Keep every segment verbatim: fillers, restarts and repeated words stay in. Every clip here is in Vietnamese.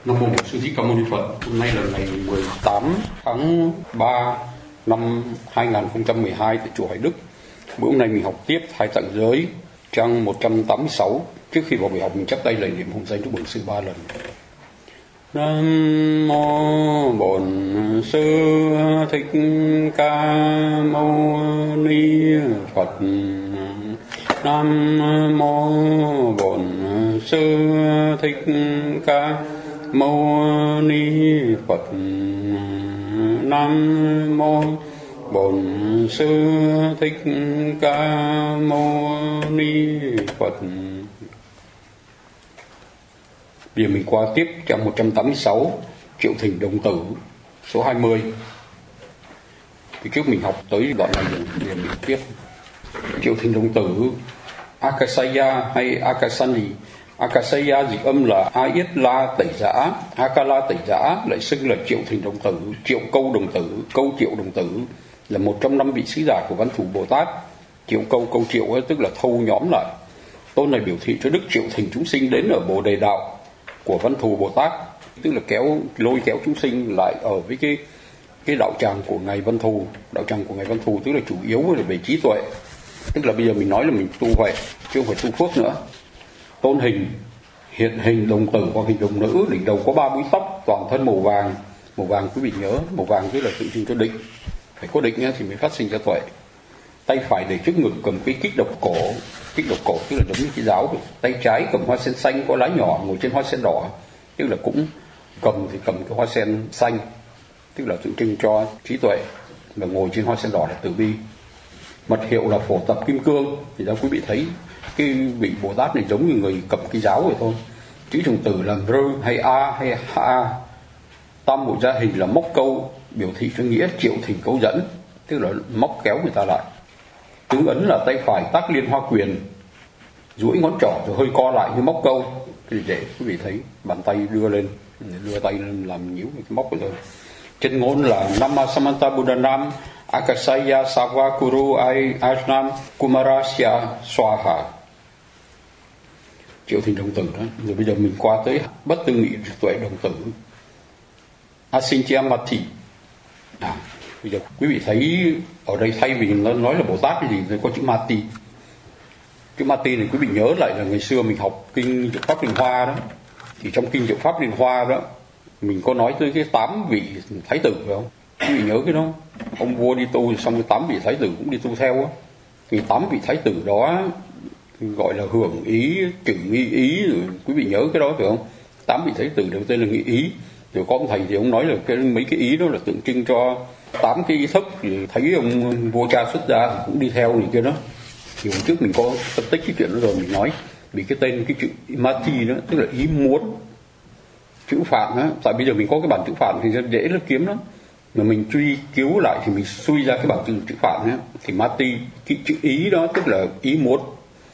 Nam mô Bổn Sư Thích Ca Mâu Ni Phật. Hôm nay là ngày mười tám tháng ba năm hai nghìn không trăm mười hai tại chùa Hoài Đức. Bữa hôm nay mình học tiếp Thái Tạng Giới trang một trăm tám mươi sáu. Trước khi vào buổi học mình chắp tay lạy niệm hồng danh cho Bổn Sư ba lần. Nam mô Bổn Sư Thích Ca Mâu Ni Phật. Nam mô Bổn Sư Thích Ca Mâu Ni Phật. Nam mô Bổn Sư Thích Ca Mâu Ni Phật. Bây giờ mình qua tiếp trang một trăm tám mươi sáu, Triệu Thỉnh Đồng Tử, số hai mươi. Thì trước mình học tới đoạn này rồi, bây giờ mình tiếp. Triệu Thỉnh Đồng Tử, Akasaya hay Akasani. Akasaya dịch âm là A Yết La Tẩy Giã, Akala Tẩy Giã, lại xưng là Triệu Thỉnh Đồng Tử, Triệu Câu Đồng Tử, Câu Triệu Đồng Tử, là một trong năm vị sứ giả của Văn Thù Bồ Tát. Triệu Câu, Câu Triệu ấy, tức là thâu nhóm lại. Tôn này biểu thị cho Đức Triệu Thỉnh chúng sinh đến ở Bồ Đề Đạo của Văn Thù Bồ Tát, tức là kéo lôi kéo chúng sinh lại ở với cái cái đạo tràng của ngài Văn Thù. Đạo tràng của ngài Văn Thù tức là chủ yếu là về trí tuệ, tức là bây giờ mình nói là mình tu huệ chứ không phải tu phước nữa. Tôn hình hiện hình đồng tử hoặc hình đồng nữ, đỉnh đầu có ba búi tóc, toàn thân màu vàng. Màu vàng quý vị nhớ, màu vàng tức là tượng trưng cho định, phải có định thì mới phát sinh ra tuệ. Tay phải để trước ngực cầm cái kích độc cổ, kích độc cổ tức là giống như cái giáo vậy. Tay trái cầm hoa sen xanh có lá nhỏ, ngồi trên hoa sen đỏ, tức là cũng cầm thì cầm cái hoa sen xanh, tức là tượng trưng cho trí tuệ, và ngồi trên hoa sen đỏ là từ bi. Mật hiệu là Phổ Tập Kim Cương, thì đó quý vị thấy cái vị Bồ Tát này giống như người cầm cái giáo vậy thôi. Chữ đồng tử là rơ hay a hay a. Tam bộ gia hình là móc câu, biểu thị cho nghĩa triệu thỉnh câu dẫn, tức là móc kéo người ta lại. Tướng ấn là tay phải tác liên hoa quyền, duỗi ngón trỏ rồi hơi co lại như móc câu, thì để quý vị thấy bàn tay đưa lên, đưa tay lên làm nhíu cái móc rồi. Chân ngôn là Nama Samanta Buddhanam Akasaya Savakuru Ai Ajnam Kumarasya Swaha. Triệu Thỉnh Đồng Tử đó. Rồi bây giờ mình qua tới bất tư nghị tuệ đồng tử, Asintyamati. À, bây giờ quý vị thấy ở đây thay vì nó nói là Bồ Tát cái gì thì có chữ Mati. Chữ Mati này quý vị nhớ lại là ngày xưa mình học kinh Diệu Pháp Liên Hoa đó, thì trong kinh Diệu Pháp Liên Hoa đó mình có nói tới cái tám vị thái tử phải không? Quý vị nhớ cái đó, ông vua đi tu xong cái tám vị thái tử cũng đi tu theo á. Thì tám vị thái tử đó gọi là hưởng ý, trừ nghi ý, rồi quý vị nhớ cái đó phải không? Tám vị thái tử đều tên là nghi ý. Rồi có ông thầy thì ông nói là cái mấy cái ý đó là tượng trưng cho tám cái ý thức. Thì thấy ông vua cha xuất gia thì cũng đi theo này kia đó. Thì hôm trước mình có phân tích cái chuyện đó rồi, mình nói vì cái tên cái chữ Mati đó tức là ý muốn. Chữ Phạn á, tại bây giờ mình có cái bản chữ Phạn thì dễ là kiếm lắm. Mà mình truy cứu lại thì mình suy ra cái bản chữ chữ Phạn á, thì Mati cái chữ ý đó tức là ý muốn.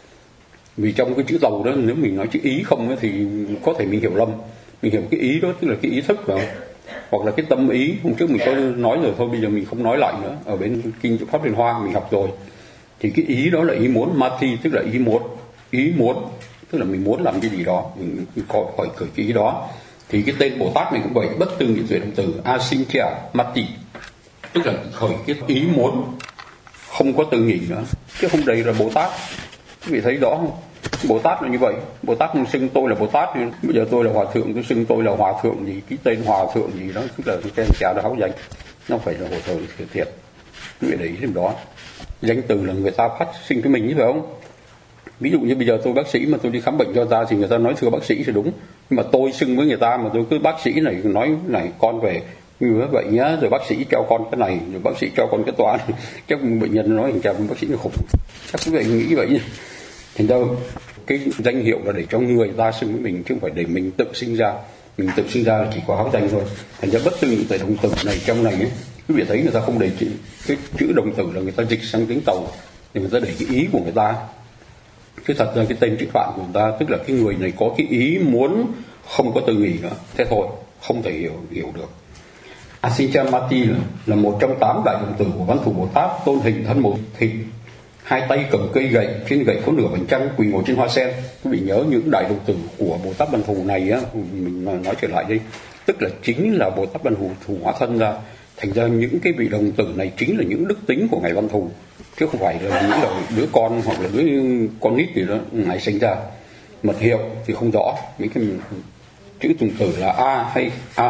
Vì trong cái chữ dầu đó nếu mình nói chữ ý không ấy, thì có thể mình hiểu lầm. Mình hiểu cái ý đó tức là cái ý thức phải không? Hoặc là cái tâm ý. Hôm trước mình có nói rồi thôi, bây giờ mình không nói lại nữa. Ở bên kinh Diệu Pháp Liên Hoa mình học rồi. Thì cái ý đó là ý muốn. Mati tức là ý muốn. Ý muốn tức là mình muốn làm cái gì đó, mình khỏi khởi cái ý đó. Thì cái tên Bồ Tát này cũng vậy, bất tư nghị tuệ đồng tử, Asintyamati, tức là khởi cái ý muốn, không có tư nghị nữa, chứ không đầy là Bồ Tát. Quý vị thấy rõ không? Bồ Tát là như vậy. Bồ Tát không xưng tôi là Bồ Tát, bây giờ tôi là hòa thượng, tôi xưng tôi là hòa thượng gì, cái tên hòa thượng gì đó tức là cái tên chào đã háo danh, nó không phải là hòa thượng thiệt thiệt. Quý vị để ý thêm đó, danh từ là người ta phát sinh cho mình, như phải không? Ví dụ như bây giờ tôi bác sĩ mà tôi đi khám bệnh cho người ta thì người ta nói thưa bác sĩ thì đúng, nhưng mà tôi xưng với người ta mà tôi cứ bác sĩ này nói này con về như vậy nhá, rồi bác sĩ cho con cái này, rồi bác sĩ cho con cái toa này, chắc bệnh nhân nói hình chào bác sĩ nó khủng, chắc quý vị nghĩ vậy nhỉ? Thành ra cái danh hiệu là để cho người ta xưng với mình chứ không phải để mình tự sinh ra. Mình tự sinh ra là chỉ có háo danh thôi. Thành ra bất tư nghị tuệ đồng tử này trong này ấy, quý vị thấy người ta không để chữ, cái chữ đồng tử là người ta dịch sang tiếng Tàu thì người ta để cái ý của người ta. Chứ thật ra cái tên chữ Phạn của người ta tức là cái người này có cái ý muốn không có tư nghị nữa, thế thôi, không thể hiểu hiểu được. Asintyamati là, là một trong tám đại đồng tử của Văn Thù Bồ Tát, tôn hình thân một thịt, hai tay cầm cây gậy, trên gậy có nửa vầng trăng, quỳ ngồi trên hoa sen. Quý vị nhớ những đại đồng tử của Bồ Tát Văn Thù này á, mình nói trở lại đi, tức là chính là Bồ Tát Văn Thù Thù hóa thân ra. Thành ra những cái vị đồng tử này chính là những đức tính của ngài Văn Thù, chứ không phải là những là đứa con hoặc là đứa con nít gì đó ngài sinh ra. Mật hiệu thì không rõ, mấy cái chữ trùng tử là A hay A.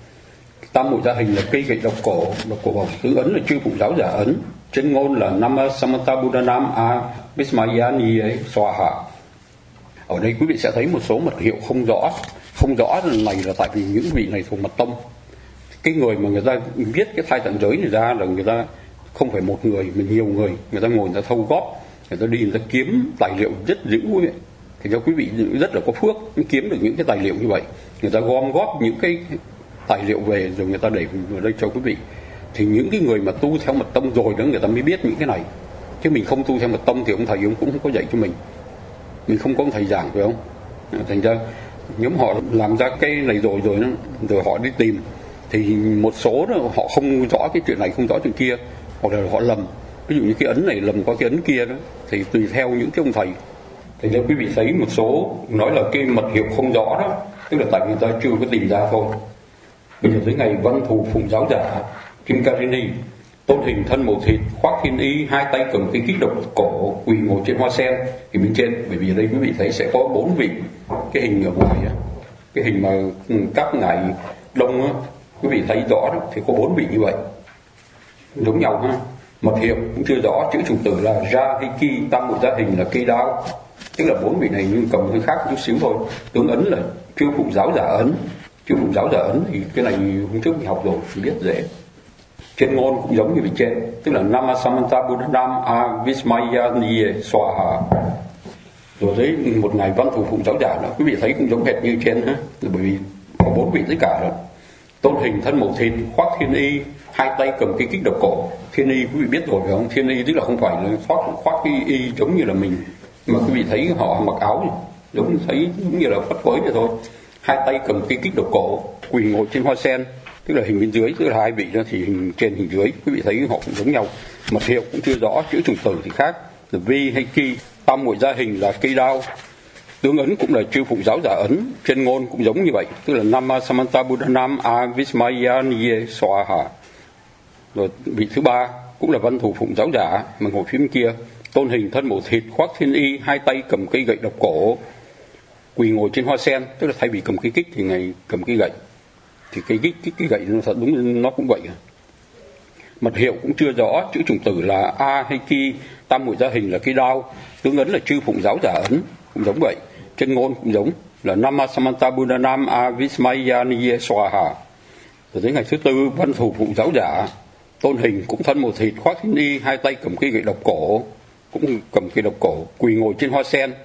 Tam muội gia hình là cây gậy độc cổ, độc cổ bổng, tướng ấn là chư phụ giáo giả ấn, chân ngôn là Nama Samanta Buddhanam A Vismayani Swaha. Ở đây quý vị sẽ thấy một số mật hiệu không rõ. Không rõ này là tại vì những vị này thuộc mật tông. Cái người mà người ta viết cái thai tạng giới này ra là người ta không phải một người mà nhiều người, người ta ngồi người ta thâu góp, người ta đi người ta kiếm tài liệu rất dữ quý vị. Thì cho quý vị rất là có phước mới kiếm được những cái tài liệu như vậy. Người ta gom góp những cái tài liệu về rồi người ta để vào đây cho quý vị. Thì những cái người mà tu theo mật tông rồi đó người ta mới biết những cái này. Chứ mình không tu theo mật tông thì ông thầy ông cũng không có dạy cho mình. Mình không có ông thầy giảng phải không? Thành ra nhóm họ làm ra cái này rồi rồi đó, rồi họ đi tìm thì một số đó, họ không rõ cái chuyện này không rõ chuyện kia, hoặc là họ lầm. Ví dụ như cái ấn này lầm qua cái ấn kia đó, thì tùy theo những cái ông thầy. Thì nếu quý vị thấy một số nói là cái mật hiệu không rõ đó, tức là tại người ta chưa có tìm ra thôi. Bây giờ tới ngày Văn Thù phụng giáo giả Kimkarini, tôn hình thân màu thịt, khoác thiên y, hai tay cầm cái kích độc cổ, quỳ ngồi trên hoa sen thì bên trên. Bởi vì ở đây quý vị thấy sẽ có bốn vị cái hình ở ngoài á, cái hình mà các ngài đông á, quý vị thấy rõ đó, thì có bốn vị như vậy giống nhau ha. Mật hiệu cũng chưa rõ, chữ chủ tử là Ra hay Ki, tam muội gia hình là cây đao, tức là bốn vị này nhưng cầm hơi khác chút xíu thôi. Tướng ấn là chư phụ giáo giả ấn, chư phụ giáo giả ấn thì cái này hôm trước mình học rồi thì biết dễ. Trên ngôn cũng giống như vị trên, tức là Nama Samanta Buddhanam A Vismayani Swaha. Rồi đấy một ngày Văn Thù phụng giáo giả đó, quý vị thấy cũng giống hệt như trên ha, bởi vì có bốn vị tất cả rồi. Tôn hình thân màu thịt, khoác thiên y, hai tay cầm cái kích độc cổ. Thiên y quý vị biết rồi phải không? Thiên y tức là không phải là khoác khoác cái y giống như là mình, mà quý vị thấy họ mặc áo giống thấy giống như là phất phới vậy thôi. Hai tay cầm cái kích độc cổ, quỳ ngồi trên hoa sen, tức là hình bên dưới, tức là hai vị đó thì hình trên hình dưới, quý vị thấy họ cũng giống nhau. Mật hiệu cũng chưa rõ, chữ trùng tử thì khác, là Vi hay Ki. Tam muội gia hình là cây đao, tướng ấn cũng là chư phụ giáo giả ấn, trên ngôn cũng giống như vậy, tức là Nama Samanta Buddhanam A Vismayani Swaha. Rồi vị thứ ba cũng là Văn Thù phụng giáo giả mà ngồi phía bên kia, tôn hình thân màu thịt, khoác thiên y, hai tay cầm cây gậy độc cổ, quỳ ngồi trên hoa sen, tức là thay vì cầm cây kích thì ngài cầm cây gậy, thì cây kích cái, cái gậy nó thật đúng nó cũng vậy. Mật hiệu cũng chưa rõ, chữ trùng tử là A hay Ki, tam muội gia hình là cây đao, tướng ấn là chư phụng giáo giả ấn, cũng giống vậy. Trên ngôn cũng giống là Nama Samanta Buddhanam A Vismayani Swaha. Rồi đến ngày thứ tư Văn Thù phụng giáo giả, tôn hình cũng thân màu thịt, khoác thiên y, hai tay cầm cây gậy độc cổ, cũng cầm cây độc cổ, quỳ ngồi trên hoa sen.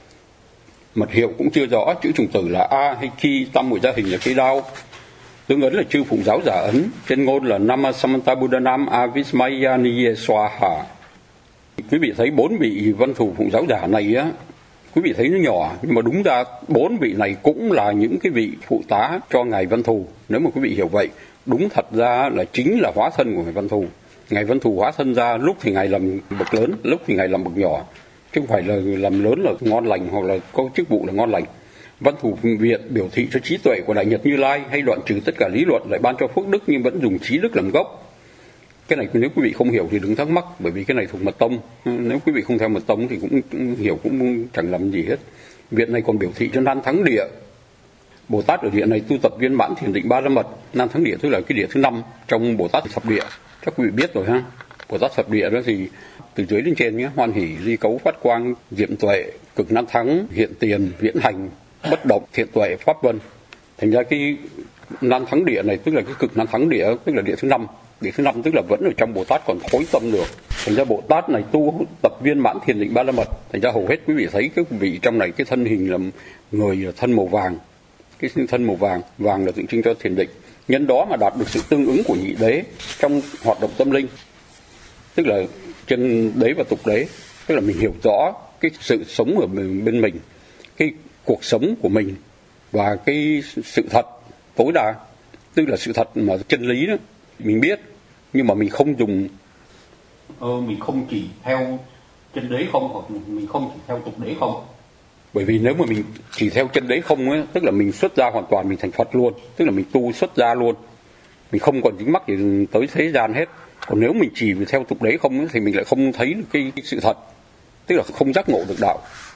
Mật hiệu cũng chưa rõ, chữ trùng tử là A hay Ki, tam muội gia hình là cây đao, tướng ấn là chư phụng giáo giả ấn, trên ngôn là Nama Samanta Buddhanam A Vismayani Swaha. Quý vị thấy bốn vị Văn Thù phụng giáo giả này á, quý vị thấy nó nhỏ, nhưng mà đúng ra bốn vị này cũng là những cái vị phụ tá cho ngài Văn Thù. Nếu mà quý vị hiểu vậy, đúng thật ra là chính là hóa thân của ngài Văn Thù. Ngài Văn Thù hóa thân ra, lúc thì ngài làm bậc lớn, lúc thì ngài làm bậc nhỏ, chứ không phải là làm lớn là ngon lành hoặc là có chức vụ là ngon lành. Văn Thù Việt biểu thị cho trí tuệ của Đại Nhật Như Lai, hay đoạn trừ tất cả lý luận, lại ban cho phước đức nhưng vẫn dùng trí đức làm gốc. Cái này nếu quý vị không hiểu thì đừng thắc mắc, bởi vì cái này thuộc mật tông. Nếu quý vị không theo mật tông thì cũng hiểu cũng chẳng làm gì hết. Viện này còn biểu thị cho Nan Thắng Địa. Bồ Tát ở địa này tu tập viên mãn thiền định ba la mật. Nan Thắng Địa tức là cái địa thứ năm trong Bồ Tát thập địa. Chắc quý vị biết rồi ha. Bồ Tát thập địa đó thì từ dưới đến trên nhé: hoan hỷ, di cấu, phát quang, diệm tuệ, cực nan thắng, hiện tiền, viễn hành, bất động, thiện tuệ, pháp vân. Thành ra cái Nan Thắng Địa này tức là cái cực nan thắng địa, tức là địa thứ năm. Địa thứ năm tức là vẫn ở trong Bồ Tát còn thối tâm được. Thành ra Bồ Tát này tu tập viên mãn thiền định ba la mật. Thành ra hầu hết quý vị thấy cái vị trong này cái thân hình là người là thân màu vàng. Cái thân màu vàng, vàng là tượng trưng cho thiền định. Nhân đó mà đạt được sự tương ứng của nhị đế trong hoạt động tâm linh. Tức là chân đế và tục đế. Tức là mình hiểu rõ cái sự sống ở bên mình, cái cuộc sống của mình và cái sự thật tối đa. Tức là sự thật mà chân lý đó mình biết, nhưng mà mình không dùng, ờ, mình không chỉ theo chân đế không, hoặc mình không chỉ theo tục đế không. Bởi vì nếu mà mình chỉ theo chân đế không ấy, tức là mình xuất gia hoàn toàn, mình thành Phật luôn, tức là mình tu xuất gia luôn, mình không còn dính mắc gì tới thế gian hết. Còn nếu mình chỉ theo tục đế không ấy, thì mình lại không thấy được cái, cái sự thật, tức là không giác ngộ được đạo.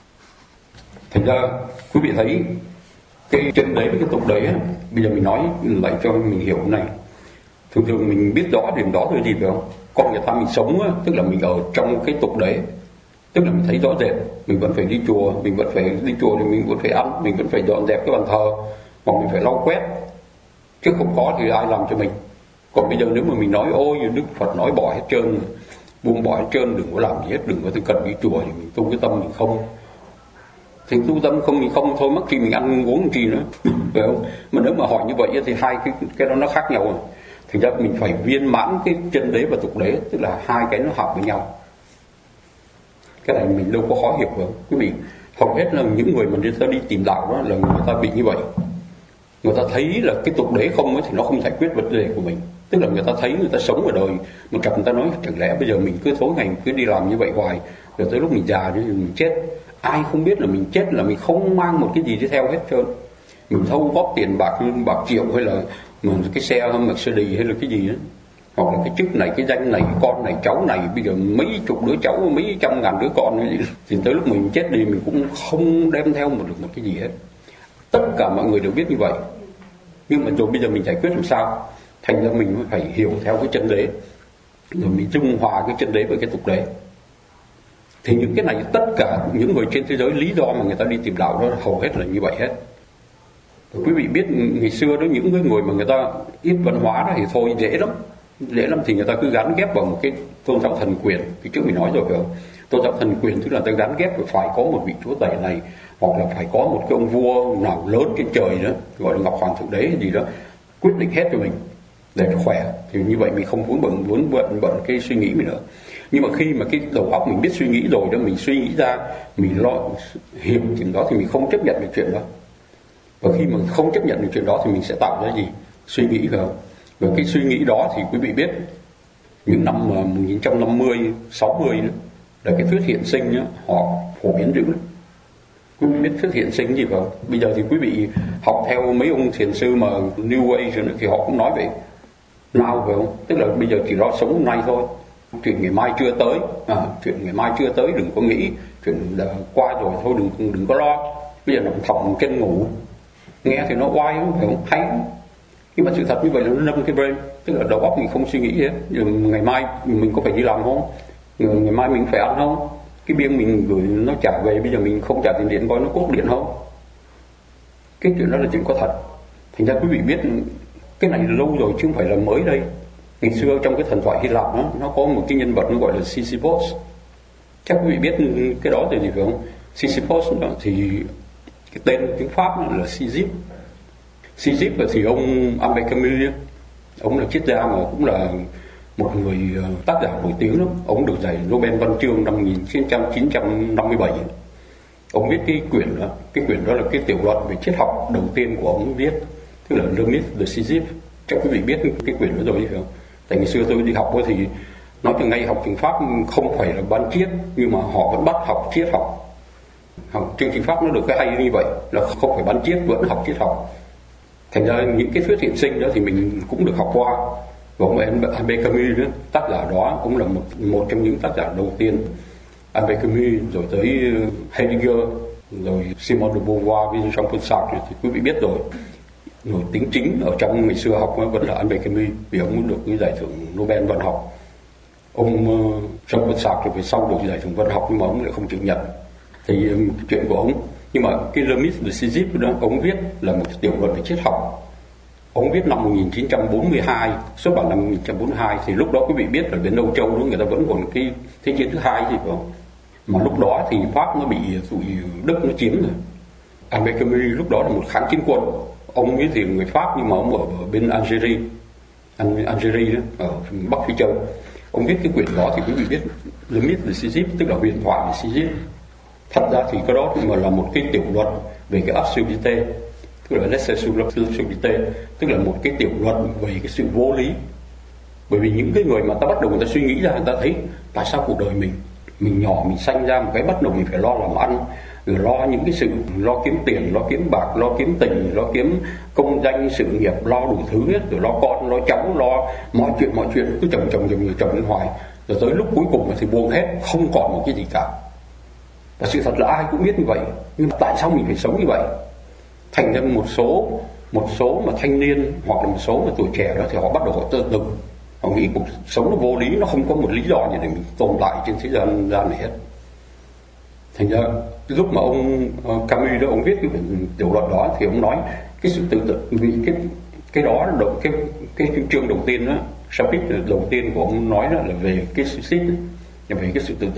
Thành ra quý vị thấy cái chân đế với cái tục đế ấy, bây giờ mình nói lại cho mình hiểu cái này. Thường thường mình biết rõ điểm đó là gì phải không? Con người ta mình sống ấy, tức là mình ở trong cái tục đế, tức là mình thấy rõ rệt, mình vẫn phải đi chùa, mình vẫn phải đi chùa thì mình vẫn phải ăn, mình vẫn phải dọn dẹp cái bàn thờ, hoặc mình phải lau quét, chứ không có thì ai làm cho mình. Còn bây giờ nếu mà mình nói ôi Đức Phật nói bỏ hết trơn, buông bỏ hết trơn, đừng có làm gì hết, đừng có cần đi chùa, thì mình tu cái tâm mình không, thì tu tâm không thì không thôi, mất khi mình ăn uống gì nữa, phải không? Mà nếu mà hỏi như vậy thì hai cái cái đó nó khác nhau rồi. Thành ra mình phải viên mãn cái chân đế và tục đế, tức là hai cái nó hợp với nhau. Cái này mình đâu có khó hiểu đâu quý vị. Hầu hết là những người mà người ta đi tìm đạo đó là người ta bị như vậy. Người ta thấy là cái tục đế không ấy thì nó không giải quyết vấn đề của mình. Tức là người ta thấy người ta sống ở đời, một cặp người ta nói chẳng lẽ bây giờ mình cứ tối ngày cứ đi làm như vậy hoài, rồi tới lúc mình già thì mình chết. Ai không biết là mình chết là mình không mang một cái gì đi theo hết trơn. Mình thâu góp tiền bạc bạc triệu, hay là cái xe Mercedes hay là cái gì đó, hoặc là cái chức này, cái danh này, cái con này, cháu này, bây giờ mấy chục đứa cháu, mấy trăm ngàn đứa con ấy, thì tới lúc mình chết đi mình cũng không đem theo một được một cái gì hết. Tất cả mọi người đều biết như vậy. Nhưng mà rồi bây giờ mình giải quyết làm sao? Thành ra mình phải hiểu theo cái chân đế, rồi mình dung hòa cái chân đế với cái tục đế. Thì những cái này tất cả những người trên thế giới, lý do mà người ta đi tìm đạo đó hầu hết là như vậy hết. Rồi quý vị biết ngày xưa đó, những cái người mà người ta ít văn hóa đó thì thôi dễ lắm, dễ lắm thì người ta cứ gắn ghép vào một cái tôn giáo thần quyền. Thì trước mình nói rồi phải không? Tôn giáo thần quyền tức là ta gắn ghép phải có một vị chúa tể này, hoặc là phải có một cái ông vua nào lớn trên trời đó, gọi là Ngọc Hoàng Thượng Đế hay gì đó, quyết định hết cho mình để nó khỏe. Thì như vậy mình không muốn bận muốn bận bận cái suy nghĩ mình nữa. Nhưng mà khi mà cái đầu óc mình biết suy nghĩ rồi đó, mình suy nghĩ ra, mình lo hiểu chuyện đó thì mình không chấp nhận được chuyện đó. Và khi mà không chấp nhận được chuyện đó thì mình sẽ tạo ra gì? Suy nghĩ, phải không? Và cái suy nghĩ đó thì quý vị biết, những năm một nghìn chín trăm năm mươi, sáu mươi đó, là cái thuyết hiện sinh đó, họ phổ biến dữ lắm. Quý vị biết thuyết hiện sinh gì phải không? Bây giờ thì quý vị học theo mấy ông thiền sư mà New Age nữa, thì họ cũng nói vậy. Now phải không? Tức là bây giờ chỉ lo sống hôm nay thôi. Chuyện ngày mai chưa tới, à, chuyện ngày mai chưa tới đừng có nghĩ, chuyện đã qua rồi thôi đừng đừng có lo. Bây giờ nằm thòng chân ngủ, nghe thì nó oai lắm, phải không? Hay lắm. Nhưng mà sự thật như vậy là nó nâng cái brain, tức là đầu óc mình không suy nghĩ gì hết. Ngày mai mình có phải đi làm không? Ngày mai mình phải ăn không? Cái bill mình gửi nó trả về, bây giờ mình không trả tiền điện coi nó cốt điện không? Cái chuyện đó là chuyện có thật. Thành ra quý vị biết cái này lâu rồi chứ không phải là mới đây. Ngày xưa trong cái thần thoại Hy Lạp đó, nó có một cái nhân vật nó gọi là Sisyphus. Chắc quý vị biết cái đó là gì phải không? Sisyphus đó thì cái tên tiếng Pháp là Sisyphe. Sisyphe thì ông Albert Camus, ông là triết gia mà cũng là một người tác giả nổi tiếng lắm. Ông được giải Nobel văn chương năm một nghìn chín trăm năm mươi bảy. Ông viết cái quyển đó, cái quyển đó là cái tiểu luận về triết học đầu tiên của ông viết, tức là Le Mythe de Sisyphe. Chắc quý vị biết cái quyển đó rồi phải không? Tại ngày xưa tôi đi học thì nói từ ngay học tiếng Pháp không phải là ban triết, nhưng mà họ vẫn bắt học triết học. Học chương trình Pháp nó được cái hay như vậy, là không phải ban triết vẫn học triết học. Thành ra những cái thuyết hiện sinh đó thì mình cũng được học qua. Và ông Albert Camus đó, tác giả đó cũng là một một trong những tác giả đầu tiên. Albert Camus rồi tới Heidegger, rồi Simone de Beauvoir với Jean-Paul Sartre thì quý vị biết rồi. Nổi tiếng chính ở trong ngày xưa học vẫn là Albert Camus, vì ông được cái giải thưởng Nobel văn học. Ông Jean-Paul Sartre về sau được giải thưởng văn học nhưng mà ông lại không chịu nhận. Thì chuyện của ông, nhưng mà cái Le Mythe de Sisyphe đó ông viết là một tiểu luận về triết học. Ông viết năm một nghìn chín trăm bốn mươi hai, xuất bản năm một nghìn chín trăm bốn mươi hai, thì lúc đó quý vị biết là bên Âu Châu đó người ta vẫn còn cái thế chiến thứ hai gì phải không? Mà lúc đó thì Pháp nó bị tụi Đức nó chiếm rồi. Albert Camus lúc đó là một kháng chiến quân. Ông ấy thì người Pháp nhưng mà ông ở, ở bên Algeria, Algeria đó, ở Bắc Phi Châu. Ông viết cái quyển đó thì quý vị biết Le Mythe de Sisyphe, tức là huyền thoại về Sisyphe. Thật ra thì cái đó mà là một cái tiểu luận về cái absurdité, tức là l'essai sur l'absurdité, tức là một cái tiểu luận về cái sự vô lý. Bởi vì những cái người mà ta bắt đầu người ta suy nghĩ ra, người ta thấy tại sao cuộc đời mình mình nhỏ mình sanh ra một cái bắt đầu mình phải lo làm ăn, rồi lo những cái sự lo kiếm tiền, lo kiếm bạc, lo kiếm tình, lo kiếm công danh sự nghiệp, lo đủ thứ hết, rồi lo con lo cháu, lo mọi chuyện mọi chuyện cứ chồng chồng chồng chồng lên hoài, rồi tới lúc cuối cùng thì buông hết, không còn một cái gì cả. Và sự thật là ai cũng biết như vậy, nhưng mà tại sao mình phải sống như vậy? Thành ra một số một số mà thanh niên hoặc là một số mà tuổi trẻ đó thì họ bắt đầu họ tự tử, họ nghĩ cuộc sống nó vô lý, nó không có một lý do gì để mình tồn tại trên thế gian gian này hết. Thành ra lúc mà ông uh, Camus đó ông viết cái tiểu luận đó thì ông nói cái sự tự tử, vì cái cái đó là cái cái chương đầu tiên đó, chapitre đầu tiên của ông nói đó là về cái suicide, là về cái sự tự tử.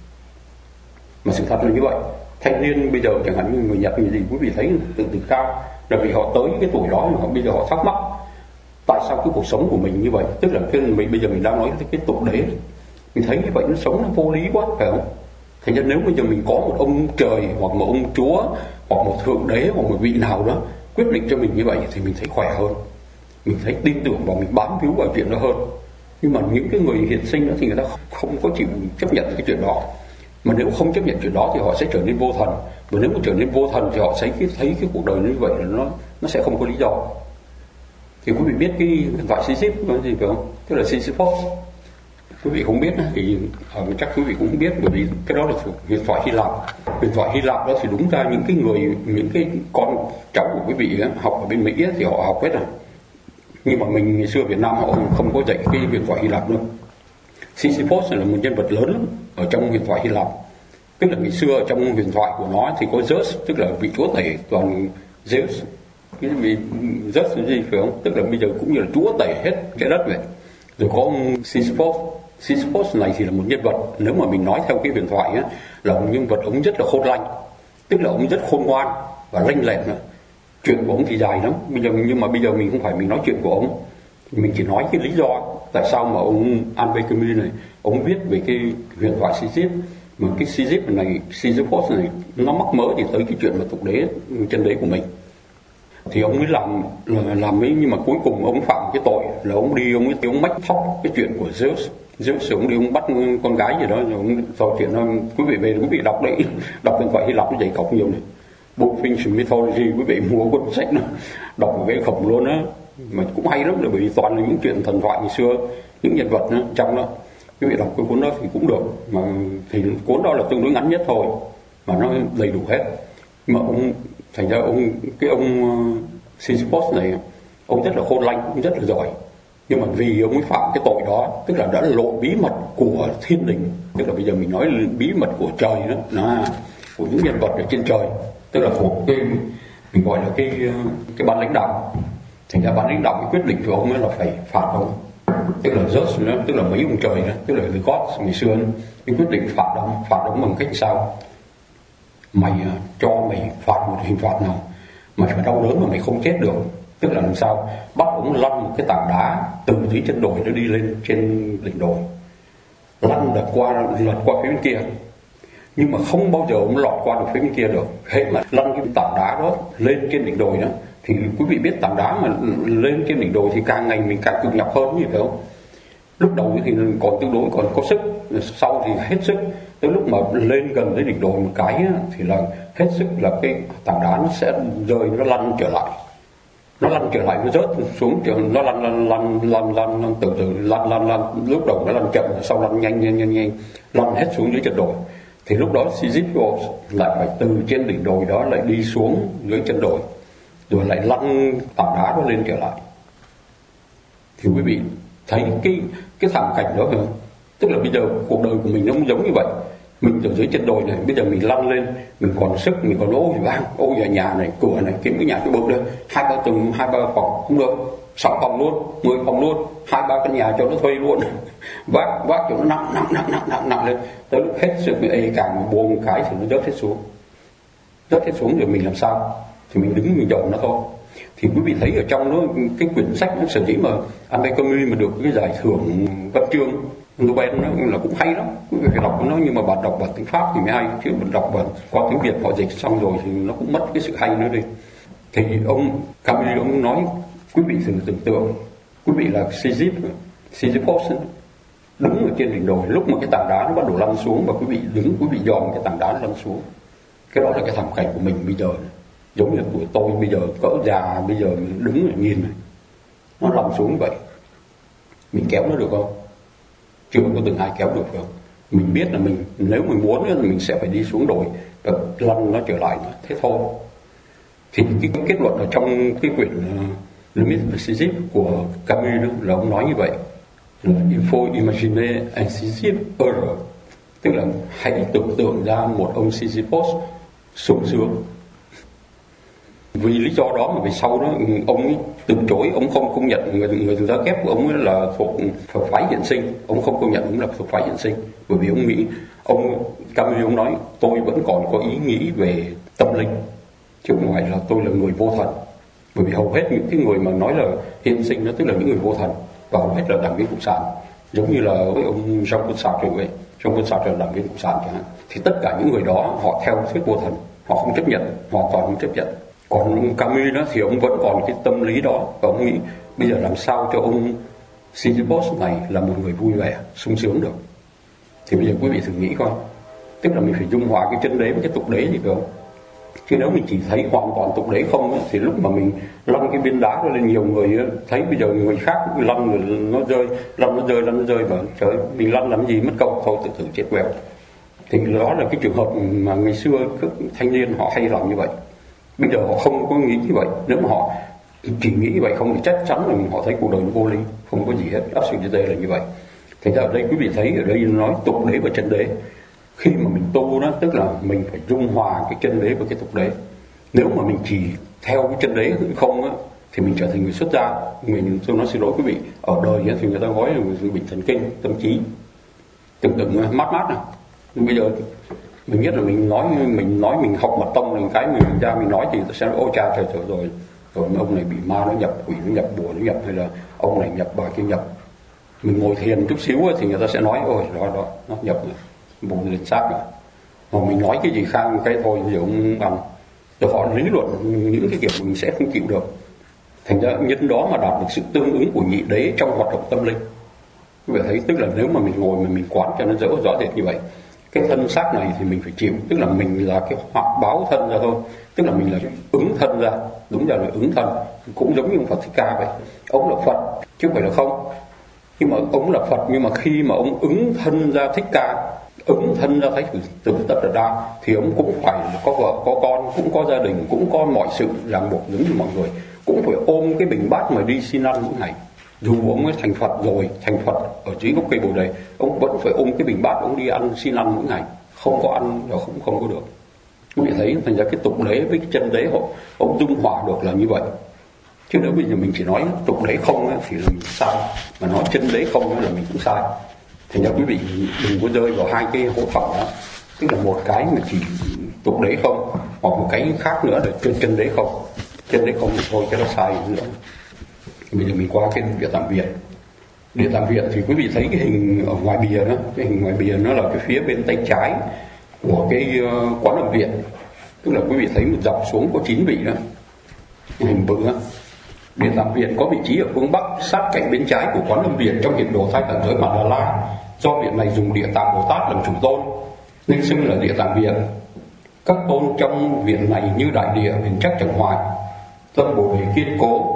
Mà sự thật là như vậy. Thanh niên bây giờ chẳng hạn như người Nhật người gì quý vị thấy tự tử cao là vì họ tới cái tuổi đó mà họ bây giờ họ thắc mắc tại sao cái cuộc sống của mình như vậy, tức là cái mình bây giờ mình đang nói cái, cái tục đế, mình thấy như vậy nó sống nó vô lý quá, phải không? Thành ra nếu bây giờ mình có một ông trời hoặc một ông chúa hoặc một thượng đế hoặc một vị nào đó quyết định cho mình như vậy thì mình thấy khỏe hơn, mình thấy tin tưởng và mình bám víu vào chuyện đó hơn. Nhưng mà những cái người hiện sinh đó thì người ta không có chịu chấp nhận cái chuyện đó. Mà nếu không chấp nhận chuyện đó thì họ sẽ trở nên vô thần. Và nếu mà trở nên vô thần thì họ sẽ thấy cái cuộc đời như vậy là nó nó sẽ không có lý do. Thì quý vị biết cái huyền thoại Sisyphus là gì phải không? Tức là Sisyphus. Quý vị không biết thì chắc quý vị cũng không biết, bởi vì cái đó là huyền thoại Hy Lạp. Huyền thoại Hy Lạp đó thì đúng ra những cái người, những cái con cháu của quý vị đó, học ở bên Mỹ đó, thì họ học hết rồi. Nhưng mà mình ngày xưa Việt Nam họ không có dạy cái huyền thoại Hy Lạp nữa. Sisyphus là một nhân vật lớn lắm ở trong huyền thoại Hy Lạp. Tức là ngày xưa trong huyền thoại của nó thì có Zeus, tức là vị chúa tể toàn Zeus. Cái vị Zeus là gì phải không? Tức là bây giờ cũng như là chúa tể hết trái đất vậy. Rồi có ông Sisyphus. Sisyphus này thì là một nhân vật, nếu mà mình nói theo cái huyền thoại á, là một nhân vật ông rất là khôn lanh, tức là ông rất khôn ngoan và lanh lẹ nữa. Chuyện của ông thì dài lắm, bây giờ nhưng mà bây giờ mình không phải mình nói chuyện của ông, mình chỉ nói cái lý do tại sao mà ông Albert Camus này ông viết về cái huyền thoại Sisyphus. Mà cái Sisyphus này, Sisyphus này nó mắc mớ thì tới cái chuyện mà tục đế, chân đế của mình. Thì ông ấy làm làm ấy, nhưng mà cuối cùng ông phạm cái tội là ông đi ông ấy ông mách thóc cái chuyện của Zeus. Zeus ông đi ông bắt con gái gì đó, rồi ông trò chuyện nó, quý vị về quý vị đọc đấy, đọc huyền thoại Hy Lạp nó dày cọc nhiều này. Book Fiction Mythology, quý vị mua cuốn sách nó đọc một cái khổng luôn á, mà cũng hay lắm, là bởi vì toàn là những chuyện thần thoại ngày xưa, những nhân vật đó, trong đó. Quý vị đọc cái cuốn đó thì cũng được, mà thì cuốn đó là tương đối ngắn nhất thôi, mà nó đầy đủ hết. Mà ông thành ra ông cái ông uh, Sisyphus này ông rất là khôn lanh, cũng rất là giỏi, nhưng mà vì ông ấy phạm cái tội đó, tức là đã lộ bí mật của thiên đình, tức là bây giờ mình nói bí mật của trời đó, là của những nhân vật ở trên trời, tức là thuộc cái mình gọi là cái cái ban lãnh đạo. Thành ra ban lãnh đạo cái quyết định của ông ấy là phải phạt ông, tức là Zeus đó, tức là mấy ông trời đó, tức là the gods ngày xưa đó, cái quyết định phạt ông, phạt ông bằng cách sao? Mày cho mày phạt một hình phạt nào mày phải đau đớn mà mày không chết được. Tức là làm sao? Bắt ông lăn một cái tảng đá từ dưới chân đồi nó đi lên trên đỉnh đồi, lăn được qua lật qua phía bên kia, nhưng mà không bao giờ ông lọt qua được phía bên kia được. Hễ mà lăn cái tảng đá đó lên trên đỉnh đồi đó, thì quý vị biết tảng đá mà lên trên đỉnh đồi thì càng ngày mình càng cực nhọc hơn, như phải không? Lúc đầu thì còn tương đối còn có sức, sau thì hết sức. Tới lúc mà lên gần tới đỉnh đồi một cái á, thì là hết sức, là cái tảng đá nó sẽ rơi, nó lăn trở lại, nó lăn trở lại, nó rớt xuống, nó lăn lăn lăn lăn lăn, lăn từ từ lăn lăn lăn. Lúc đầu nó lăn chậm, sau lăn nhanh nhanh nhanh nhanh, lăn hết xuống dưới chân đồi. Thì lúc đó Sisyphus lại phải từ trên đỉnh đồi đó lại đi xuống dưới chân đồi, rồi lại lăn tảng đá nó lên trở lại. Thì quý vị thấy cái cái thảm cảnh đó không? Tức là bây giờ cuộc đời của mình nó cũng giống như vậy. Mình từ dưới chân đồi này, bây giờ mình lăn lên, mình còn sức, mình còn ôi vang, ôi ở nhà này, cửa này, kiếm cái nhà cho bự lên, hai ba tầng, hai ba phòng cũng được, sáu phòng luôn, mười phòng luôn, hai ba căn nhà cho nó thuê luôn, vác vác cho nó nặng nặng nặng nặng nặng nặng lên, tới lúc hết sức mình ê càng buông một cái thì nó rớt hết xuống, rớt hết xuống rồi mình làm sao? Thì mình đứng mình dồn nó thôi. Thì quý vị thấy ở trong đó cái quyển sách nó sở dĩ mà Albert Camus mà được cái giải thưởng văn chương Nobel nó là cũng hay lắm, quý vị phải đọc nó, nhưng mà bạn đọc bản tiếng Pháp thì mới hay, chứ bạn đọc bản qua tiếng Việt họ dịch xong rồi thì nó cũng mất cái sự hay nữa đi. Thì ông Camus ông nói quý vị thử tưởng tượng quý vị là Sisyphus, Sisyphus đứng ở trên đỉnh đồi, lúc mà cái tảng đá nó bắt đầu lăn xuống và quý vị đứng, quý vị dòm cái tảng đá nó lăn xuống. Cái đó là cái thảm cảnh của mình bây giờ này. Giống như tuổi tôi bây giờ cỡ già, bây giờ mình đứng ở nhìn này, nó lăn xuống vậy, mình kéo nó được không? Chưa có từng ai kéo được không? Mình biết là mình, nếu mình muốn thì mình sẽ phải đi xuống đồi và lăn nó trở lại, thế thôi. Thì cái kết luận ở trong cái quyển uh, Le Mythe de Sisyphe của Camus đó, là ông nói như vậy, là il faut imaginer un Sisyphe heureux, tức là hãy tưởng tượng ra một ông Sisyphos sung sướng. Vì lý do đó mà về sau đó ông ấy từ chối, ông không công nhận người người gia kép của ông ấy là thuộc thuộc phái hiện sinh, ông không công nhận ông là thuộc phái hiện sinh, bởi vì ông nghĩ, ông Camus ông nói tôi vẫn còn có ý nghĩ về tâm linh, chứ không phải là tôi là người vô thần. Bởi vì hầu hết những cái người mà nói là hiện sinh đó tức là những người vô thần, và hầu hết là đảng viên cộng sản, giống như là với ông Jean-Paul Sartre vậy. Jean-Paul Sartre là đảng viên cộng sản chẳng hạn, thì tất cả những người đó họ theo thuyết vô thần, họ không chấp nhận, hoàn toàn không chấp nhận. Còn Camus đó thì ông vẫn còn cái tâm lý đó, và ông nghĩ bây giờ làm sao cho ông Sisyphos này là một người vui vẻ, sung sướng được. Thì bây giờ quý vị thử nghĩ coi, tức là mình phải dung hòa cái chân đế với cái tục đế gì không? Chứ nếu mình chỉ thấy hoàn toàn tục đế không ấy, thì lúc mà mình lăn cái viên đá lên, nhiều người ấy, thấy bây giờ người khác lăn rồi nó rơi, lăn nó rơi, lăn nó rơi mà trời, mình lăn làm gì mất công, thôi tự tử chết quẹo. Thì đó là cái trường hợp mà ngày xưa các thanh niên họ hay làm như vậy. Bây giờ họ không có nghĩ như vậy. Nếu mà họ chỉ nghĩ như vậy không thì chắc chắn là họ thấy cuộc đời nó vô lý, không có gì hết. Áp dụng như đây là như vậy. Thành ra ở đây quý vị thấy ở đây nói tục đế và chân đế. Khi mà mình tu đó, tức là mình phải dung hòa cái chân đế và cái tục đế. Nếu mà mình chỉ theo cái chân đế không á, thì mình trở thành người xuất gia. Mình tôi nói xin lỗi quý vị, ở đời á, thì người ta nói là người bị thần kinh, tâm trí, tưởng tượng mát mát nào. Bây giờ mình biết là mình nói mình nói mình học mật tông mình cái mình ra mình nói thì sẽ nói ô cha trời trời rồi rồi ông này bị ma nó nhập, quỷ nó nhập, bùa nó nhập, hay là ông này nhập, bà kia nhập. Mình ngồi thiền chút xíu thì người ta sẽ nói ôi đó đó nó nhập rồi, bùa lên xác rồi. Mà mình nói cái gì khác cái thôi giờ ông ăn, rồi họ lý luận những cái kiểu mình sẽ không chịu được. Thành ra nhân đó mà đạt được sự tương ứng của nhị đế trong hoạt động tâm linh. Quý vị thấy, tức là nếu mà mình ngồi mà mình quán cho nó rõ rõ rệt như vậy, cái thân xác này thì mình phải chịu, tức là mình là cái hoặc báo thân ra thôi, tức là mình là ứng thân ra, đúng ra là ứng thân, cũng giống như ông Phật Thích Ca vậy. Ông là Phật chứ không phải là không, nhưng mà ông là Phật, nhưng mà khi mà ông ứng thân ra Thích Ca, ứng thân ra Thái tử từ Tất Đạt Đa, thì ông cũng phải có vợ có con, cũng có gia đình, cũng có mọi sự ràng buộc giống như mọi người, cũng phải ôm cái bình bát mà đi xin ăn mỗi ngày. Dù ông ấy thành Phật rồi, thành Phật ở dưới gốc cây Bồ Đề, ông vẫn phải ôm cái bình bát, ông đi ăn xin ăn mỗi ngày, không có ăn là không không có được. Quý vị thấy, thành ra cái tục đế với cái chân đế họ ông dung hòa được là như vậy. Chứ nếu bây giờ mình chỉ nói tục đế không ấy, thì là mình sai, mà nói chân đế không ấy, là mình cũng sai. Thành ra quý vị đừng có rơi vào hai cái hố phận đó, tức là một cái mà chỉ tục đế không, hoặc một cái khác nữa là chân chân đế không. Chân đế không thì thôi, cái đó sai nữa. Bây giờ mình qua cái Địa Tạng Việt. Địa Tạng Việt thì quý vị thấy cái hình ở ngoài bìa đó, cái hình ngoài bìa nó là cái phía bên tay trái của cái uh, Quán Âm Việt, tức là quý vị thấy một dọc xuống có chín vị đó, cái hình bự đó. Địa Tạng Việt có vị trí ở phương bắc sát cạnh bên trái của Quán Âm Việt trong hiện đồ Thái Tạng giới Mạt Đà La. Do viện này dùng Địa Tạng Bồ Tát làm chủ tôn nên xưng là Địa Tạng Việt. Các tôn trong viện này như đại địa bền chắc chẳng hoài, tâm Bồ Đề kiên cố,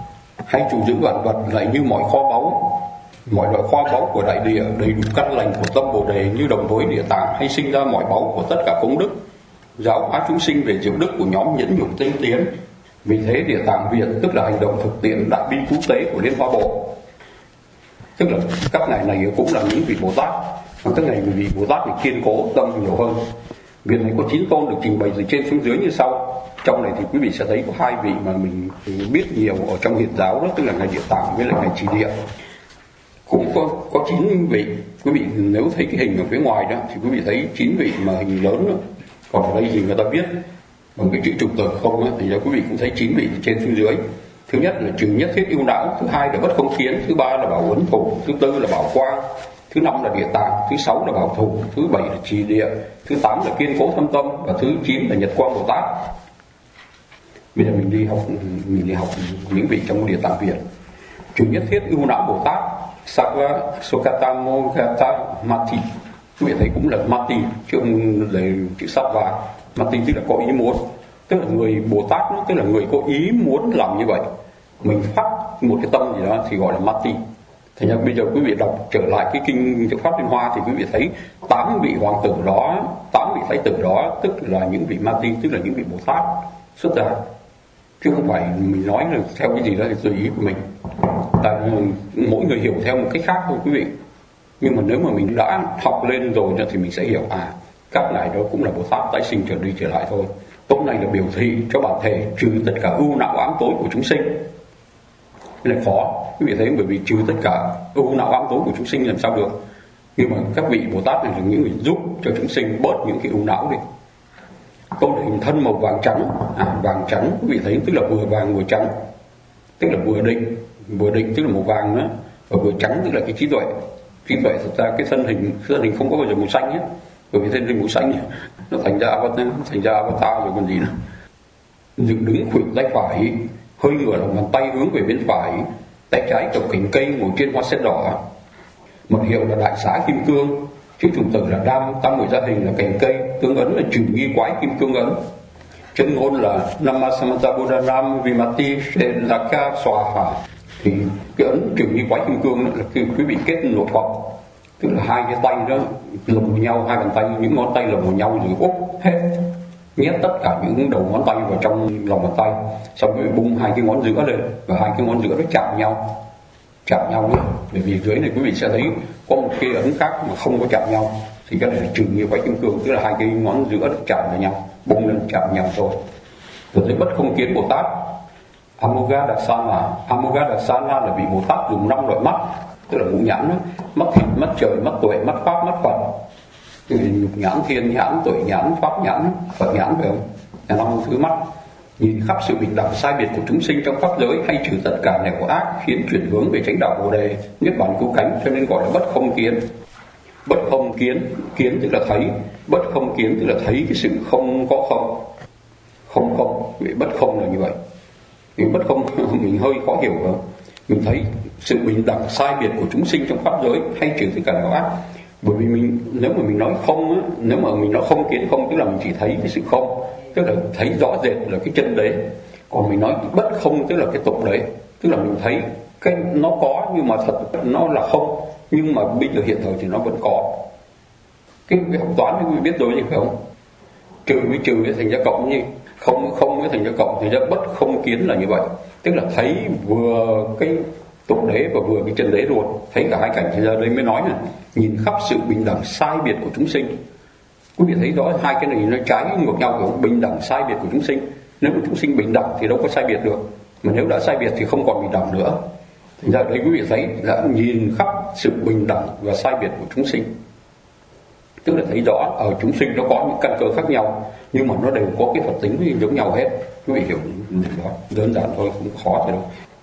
hay chủ giữ vạn vật lại như mọi kho báu. Mọi loại kho báu của đại địa đầy đủ căn lành của tâm Bồ Đề như đồng với Địa Tạng, hay sinh ra mọi báu của tất cả công đức, giáo hóa chúng sinh về diệu đức của nhóm nhẫn nhục tinh tiến. Vì thế Địa Tạng Việt tức là hành động thực tiễn đại bi cứu tế của Liên Hoa Bộ. Tức là các ngài này cũng là những vị Bồ Tát, còn các ngài vị Bồ Tát thì kiên cố tâm nhiều hơn. Viện này có chín tôn được trình bày từ trên xuống dưới như sau. Trong này thì quý vị sẽ thấy có hai vị mà mình biết nhiều ở trong Hiền giáo đó, tức là ngài Địa Tạng với lại ngài Chỉ Địa. Cũng có có chín vị. Quý vị nếu thấy cái hình ở phía ngoài đó thì quý vị thấy chín vị mà hình lớn đó. Còn ở đây thì người ta viết bằng cái chữ trục tử không á, thì quý vị cũng thấy chín vị từ trên xuống dưới. Thứ nhất là Trừ Nhất Thiết Yêu Não, thứ hai là Bất Không Kiến, thứ ba là Bảo Uẩn Thủ, thứ tư là Bảo Quang, thứ năm là Địa Tạng, thứ sáu là Bảo Thủ, thứ bảy là Trì Địa, thứ tám là Kiên Cố Thâm Tâm, và thứ chín là Nhật Quang Bồ Tát. Bây giờ mình đi học mình đi học những vị trong Địa Tạng Việt. Trừ Nhất Thiết Ưu Não Bồ Tát Sakva Sokata Mogata Mati. Quý vị thấy cũng là Mati chứ không là chữ Sattva. Mati tức là có ý muốn, tức là người Bồ Tát đó, tức là người có ý muốn làm như vậy, mình phát một cái tâm gì đó thì gọi là Mati. Thế nên bây giờ quý vị đọc trở lại cái kinh Chánh Pháp Liên Hoa thì quý vị thấy tám vị hoàng tử đó, tám vị thái tử đó tức là những vị Mati, tức là những vị Bồ Tát xuất gia, chứ không phải mình nói là theo cái gì đó thì tùy ý của mình. Tại mỗi người hiểu theo một cách khác thôi quý vị. Nhưng mà nếu mà mình đã học lên rồi thì mình sẽ hiểu à các ngài đó cũng là Bồ Tát tái sinh trở đi trở lại thôi. Tốt này là biểu thị cho bản thể trừ tất cả ưu não ám tối của chúng sinh. Cái này khó quý vị thấy, bởi vì trừ tất cả ưu não ám tối của chúng sinh làm sao được. Nhưng mà các vị Bồ Tát này là những người giúp cho chúng sinh bớt những cái ưu não đi. Tôn hình thân màu vàng trắng, à, vàng trắng quý vị thấy tức là vừa vàng vừa trắng, tức là vừa định, vừa định tức là màu vàng đó, và vừa trắng tức là cái trí tuệ. Trí tuệ thực ra cái thân hình, cái thân hình không có bao giờ màu xanh hết, bởi vì thân hình màu xanh nó thành ra avatar, thành ra avatar rồi còn gì nữa. Dựng đứng khuỷu tay phải, hơi ngửa lòng bàn tay hướng về bên phải, tay trái cầm cành cây ngồi trên hoa sen đỏ. Mật hiệu là đại xá kim cương, chữ chủng tử là đam, tam muội gia hình là cành cây, tương ấn là trừ nghi quái kim cương ấn. Chân ngôn là Namasamanta Buddhanam Vimati Shelaka Swaha. Thì cái ấn trừ nghi quái kim cương là khi quý vị kết nội Phật, tức là hai cái tay đó lồng vào nhau, hai bàn tay, những ngón tay lồng vào nhau rồi úp hết, nhét tất cả những đầu ngón tay vào trong lòng bàn tay, xong rồi bung hai cái ngón giữa lên và hai cái ngón giữa nó chạm nhau, chạm nhau nhé. Bởi vì dưới này quý vị sẽ thấy có một cái ấn khác mà không có chạm nhau, thì cái này là trừ nghi quái kim cương, tức là hai cái ngón giữa nó chạm vào nhau, bung lên chạm nhau thôi. Rồi tới bất không kiến Bồ Tát Amoghadasana. Amoghadasana là vị Bồ Tát dùng năm loại mắt, tức là ngũ nhãn đó. Mắt thịt, mắt trời, mắt tuệ, mắt pháp, mắt Phật. Thì nhục nhãn, thiên nhãn, tuệ nhãn, pháp nhãn, Phật nhãn phải không? Là năm thứ mắt. Nhìn khắp sự bình đẳng sai biệt của chúng sinh trong pháp giới, hay trừ tất cả nẻo ác, khiến chuyển hướng về chánh đạo Bồ đề, niết bàn cứu cánh, cho nên gọi là bất không kiến. Bất không kiến, kiến tức là thấy, bất không kiến tức là thấy cái sự không có không. Không không, vì bất không là như vậy. Vì bất không mình hơi khó hiểu rồi. Mình thấy sự bình đẳng sai biệt của chúng sinh trong pháp giới, hay trừ tất cả nẻo ác. Bởi vì mình nếu mà mình nói không á, nếu mà mình nói không kiến không tức là mình chỉ thấy cái sự không, tức là thấy rõ rệt là cái chân đế. Còn mình nói bất không tức là cái tục đế, tức là mình thấy cái nó có nhưng mà thật nó là không, nhưng mà bây giờ hiện thời thì nó vẫn có. Cái học toán thì quý vị biết rồi chứ phải không? Trừ với trừ với thành ra cộng như không không với thành ra cộng, thành ra bất không kiến là như vậy, tức là thấy vừa cái tục đế và vừa cái chân đế luôn, thấy cả hai cảnh. Thì ra đây mới nói này, nhìn khắp sự bình đẳng sai biệt của chúng sinh. Quý vị thấy rõ hai cái này nó trái ngược nhau, kiểu bình đẳng sai biệt của chúng sinh. Nếu mà chúng sinh bình đẳng thì đâu có sai biệt được, mà nếu đã sai biệt thì không còn bình đẳng nữa. Thành ra đây quý vị thấy là nhìn khắp sự bình đẳng và sai biệt của chúng sinh, tức là thấy rõ ở chúng sinh nó có những căn cơ khác nhau, nhưng mà nó đều có cái thuật tính giống nhau hết. Quý vị hiểu đó, đơn giản thôi, không khó gì đâu.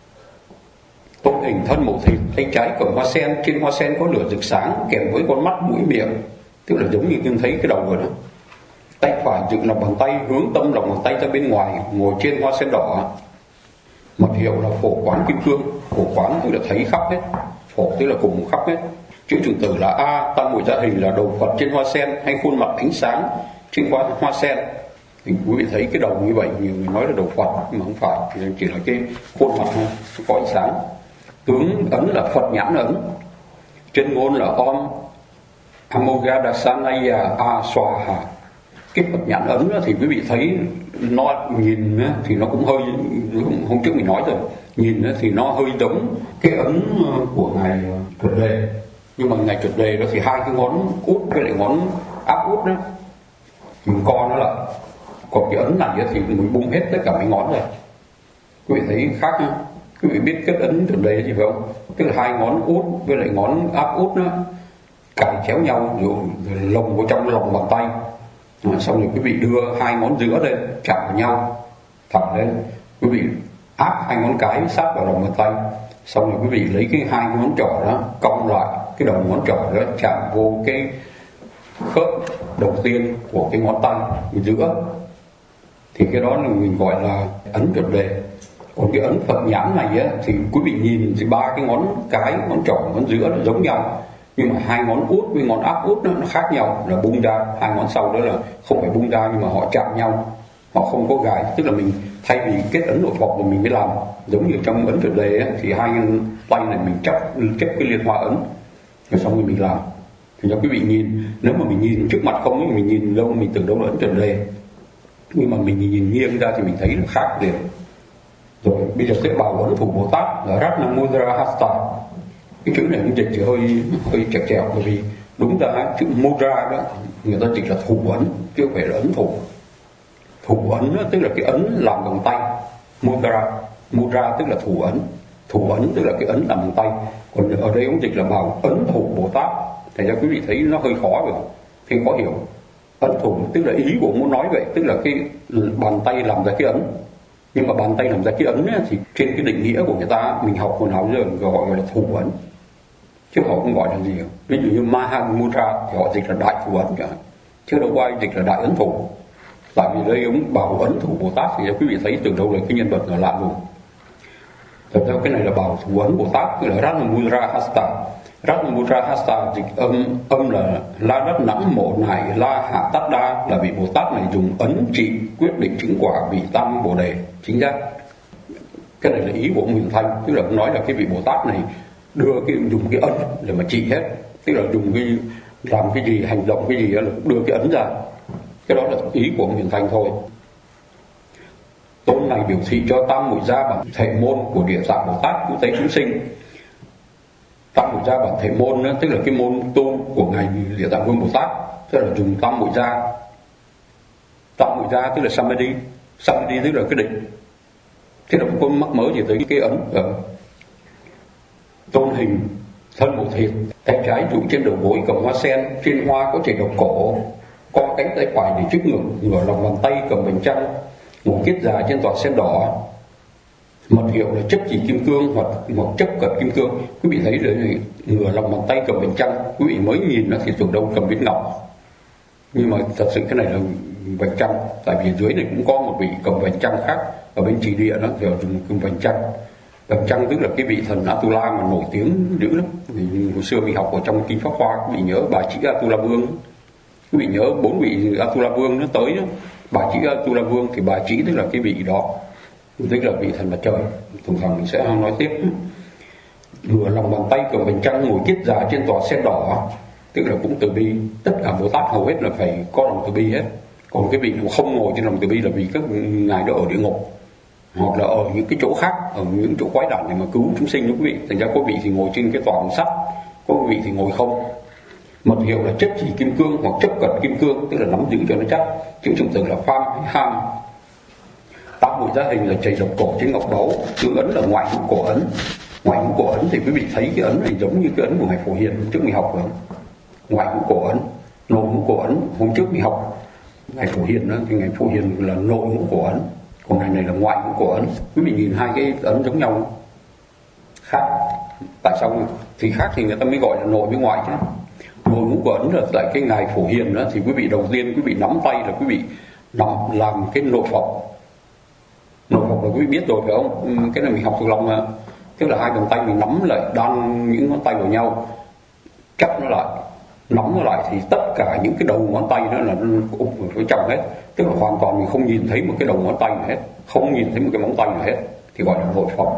Tôn hình thân màu thịt, tay trái cầm hoa sen, trên hoa sen có lửa rực sáng kèm với con mắt mũi miệng, tức là giống như chúng thấy cái đầu rồi đó. Tay phải dựng lòng bàn tay hướng tâm lòng bàn tay ra bên ngoài, ngồi trên hoa sen đỏ. Mật hiệu là phổ quán kim cương. Phổ quán tức là thấy khắp hết, phổ tức là cùng khắp hết. Chữ chủng tử là A, tam muội gia hình là đầu Phật trên hoa sen, hay khuôn mặt ánh sáng trên hoa, hoa sen. Thì quý vị thấy cái đầu như vậy, nhiều người nói là đầu Phật, nhưng mà không phải, chỉ là cái khuôn mặt thôi, có ánh sáng. Tướng ấn là Phật nhãn ấn. Chân ngôn là Om Amoghadasanaya Aswaha. Cái Phật nhãn ấn đó thì quý vị thấy nó nhìn thì nó cũng hơi, hôm trước mình nói rồi, nhìn thì nó hơi giống cái ấn của ngài Chuẩn Đề, nhưng mà ngài Chuẩn Đề đó thì hai cái ngón út với lại ngón áp út đó mình co nó lại, còn cái ấn này thì mình bung hết tất cả mấy ngón rồi. Quý vị thấy khác không? Quý vị biết cái ấn Chuẩn Đề gì phải không? Tức là hai ngón út với lại ngón áp út đó cài chéo nhau rồi, rồi lồng vào trong lòng bàn tay. À, xong rồi quý vị đưa hai ngón giữa lên chạm vào nhau thẳng lên, quý vị áp hai ngón cái sát vào lòng bàn tay, xong rồi quý vị lấy cái hai ngón trỏ đó cong lại, cái đầu ngón trỏ đó chạm vô cái khớp đầu tiên của cái ngón tay giữa, thì cái đó là mình gọi là ấn Chuẩn Đề. Còn cái ấn Phật nhãn này á, thì quý vị nhìn thì ba cái ngón cái, ngón trỏ, ngón giữa là giống nhau, nhưng mà hai ngón út với ngón áp út nó, nó khác nhau, là bung ra. Hai ngón sau đó là không phải bung ra nhưng mà họ chạm nhau, họ không có gài. Tức là mình thay vì kết ấn nội Phật thì mình mới làm giống như trong ấn Chuẩn Đề á, thì hai tay này mình chấp chấp cái liên hoa ấn, rồi xong rồi mình làm. Thì cho quý vị nhìn, nếu mà mình nhìn trước mặt không, mình nhìn đâu mình tưởng đâu là ấn Chuẩn Đề, nhưng mà mình nhìn nghiêng ra thì mình thấy là khác liền. Rồi bây giờ sẽ bảo ấn thủ Bồ Tát là Ratna Mudra Hasta. Cái chữ này cũng dịch thì hơi hơi chẹt chẹo, bởi vì đúng ra chữ Mudra đó người ta dịch là thủ ấn chứ không phải là ấn thủ. Thủ ấn đó, tức là cái ấn làm bằng tay. Mudra, Mudra tức là thủ ấn. Thủ ấn tức là cái ấn làm bằng tay. Còn ở đây ông dịch là bảo ấn thủ Bồ Tát. Thành ra quý vị thấy nó hơi khó rồi, hơi khó hiểu. Ấn thủ tức là ý của ông muốn nói vậy, tức là cái bàn tay làm ra cái ấn. Nhưng mà bàn tay làm ra cái ấn ấy, thì trên cái định nghĩa của người ta, mình học quần áo giờ gọi là thủ ấn, chứ họ không gọi là gì. Ví dụ như Mahan Mudra thì họ dịch là đại thủ ấn cả, chứ đâu có ai dịch là đại ấn thủ. Tại vì đây ông bảo ấn thủ Bồ Tát thì quý vị thấy từ đâu là cái nhân vật là lạ luôn. Thật ra cái này là bảo thủ ấn Bồ Tát, tức là Ratna Mudra Hasta. Ratna Mudra Hasta dịch âm âm là la đất nẵng mộ nại la hạ tát đa, là vị Bồ Tát này dùng ấn trị quyết định chứng quả vị tam bồ đề chính giác. Cái này là ý của ông Huyền Thanh, tức là ông nói là cái vị Bồ Tát này đưa cái dùng cái ấn để mà trị hết, tức là dùng cái làm cái gì, hành động cái gì đó là đưa cái ấn ra. Cái đó là ý của ông Huyền Thanh thôi. Tôn này biểu thị cho tam muội gia bản thể môn của Địa Tạng Bồ Tát cứu thế chúng sinh. Tam muội gia bản thể môn đó, tức là cái môn tu của ngài Địa Tạng Vương Bồ Tát, tức là dùng tam muội gia. Tam muội gia tức là samadhi, samadhi tức là cái định. Thế là không có mắc mớ gì tới cái ấn. Ở tôn hình thân một thịt, tay trái trụ trên đầu gối cầm hoa sen, trên hoa có chảy độc cổ, co cánh tay phải để trước ngực, ngửa lòng bàn tay cầm bánh trăng, ngồi kiết già trên tòa sen đỏ. Mật hiệu là chấp chỉ kim cương hoặc hoặc chấp cật kim cương. Quý vị thấy đấy, ngửa lòng bàn tay cầm bánh trăng, quý vị mới nhìn nó thì tưởng đâu cầm viên ngọc, nhưng mà thật sự cái này là vành trăng. Tại vì dưới này cũng có một vị cầm vành trăng khác ở bên chỉ địa đó thì dùng cầm vành trăng. Vành trăng tức là cái vị thần Atula mà nổi tiếng dữ lắm. Vì hồi xưa mình học ở trong kinh Pháp Hoa, quý vị nhớ bà chỉ Atula Vương, quý vị nhớ bốn vị Atula Vương nó tới đó. Bà chỉ Atula Vương thì bà chỉ tức là cái vị đó, tức là vị thần mặt trời. Thường thường mình sẽ nói tiếp. Ngửa lòng bàn tay cầm vành trăng, ngồi kiết già trên tòa sen đỏ, tức là cũng từ bi. Tất cả Bồ Tát hầu hết là phải có lòng từ bi hết. Còn cái vị không ngồi trên lòng từ bi là vì các ngài đó ở địa ngục, hoặc là ở những cái chỗ khác, ở những chỗ quái đản để mà cứu chúng sinh đó quý vị. Thành ra có vị thì ngồi trên cái tòa bằng sắt, có vị thì ngồi không. Mật hiệu là chấp chỉ kim cương hoặc chấp cật kim cương, tức là nắm giữ cho nó chắc. Chữ trùng từ là pham hay ham. Tam muội gia hình là chảy độc cổ trên ngọc báu, chữ ấn là ngoại hữu cổ ấn. Ngoại hữu cổ ấn thì quý vị thấy cái ấn này giống như cái ấn của ngài Phổ Hiền hôm trước mình học rồi. Ngoại hữu cổ ấn, nội hữu cổ ấn hôm trước mình học ngài Phổ Hiền đó, thì ngài Phổ Hiền là nội hữu cổ ấn, còn ngài này là ngoại hữu cổ ấn. Quý vị nhìn hai cái ấn giống nhau khác, tại sao thì khác thì người ta mới gọi là nội với ngoại chứ. Nội hữu cổ ấn là tại cái ngài Phổ Hiền đó, thì quý vị đầu tiên quý vị nắm tay là quý vị nắm làm cái nội Phật. Nội Phật là quý vị biết rồi phải không? Cái này mình học thuộc lòng mà. Tức là hai bàn tay mình nắm lại, đan những ngón tay vào nhau, chắp nó lại, nắm nó lại, thì tất cả những cái đầu ngón tay đó là nó úp vào phía trong hết. Tức là hoàn toàn mình không nhìn thấy một cái đầu ngón tay nào hết, không nhìn thấy một cái móng tay nào hết, thì gọi là nội Phật.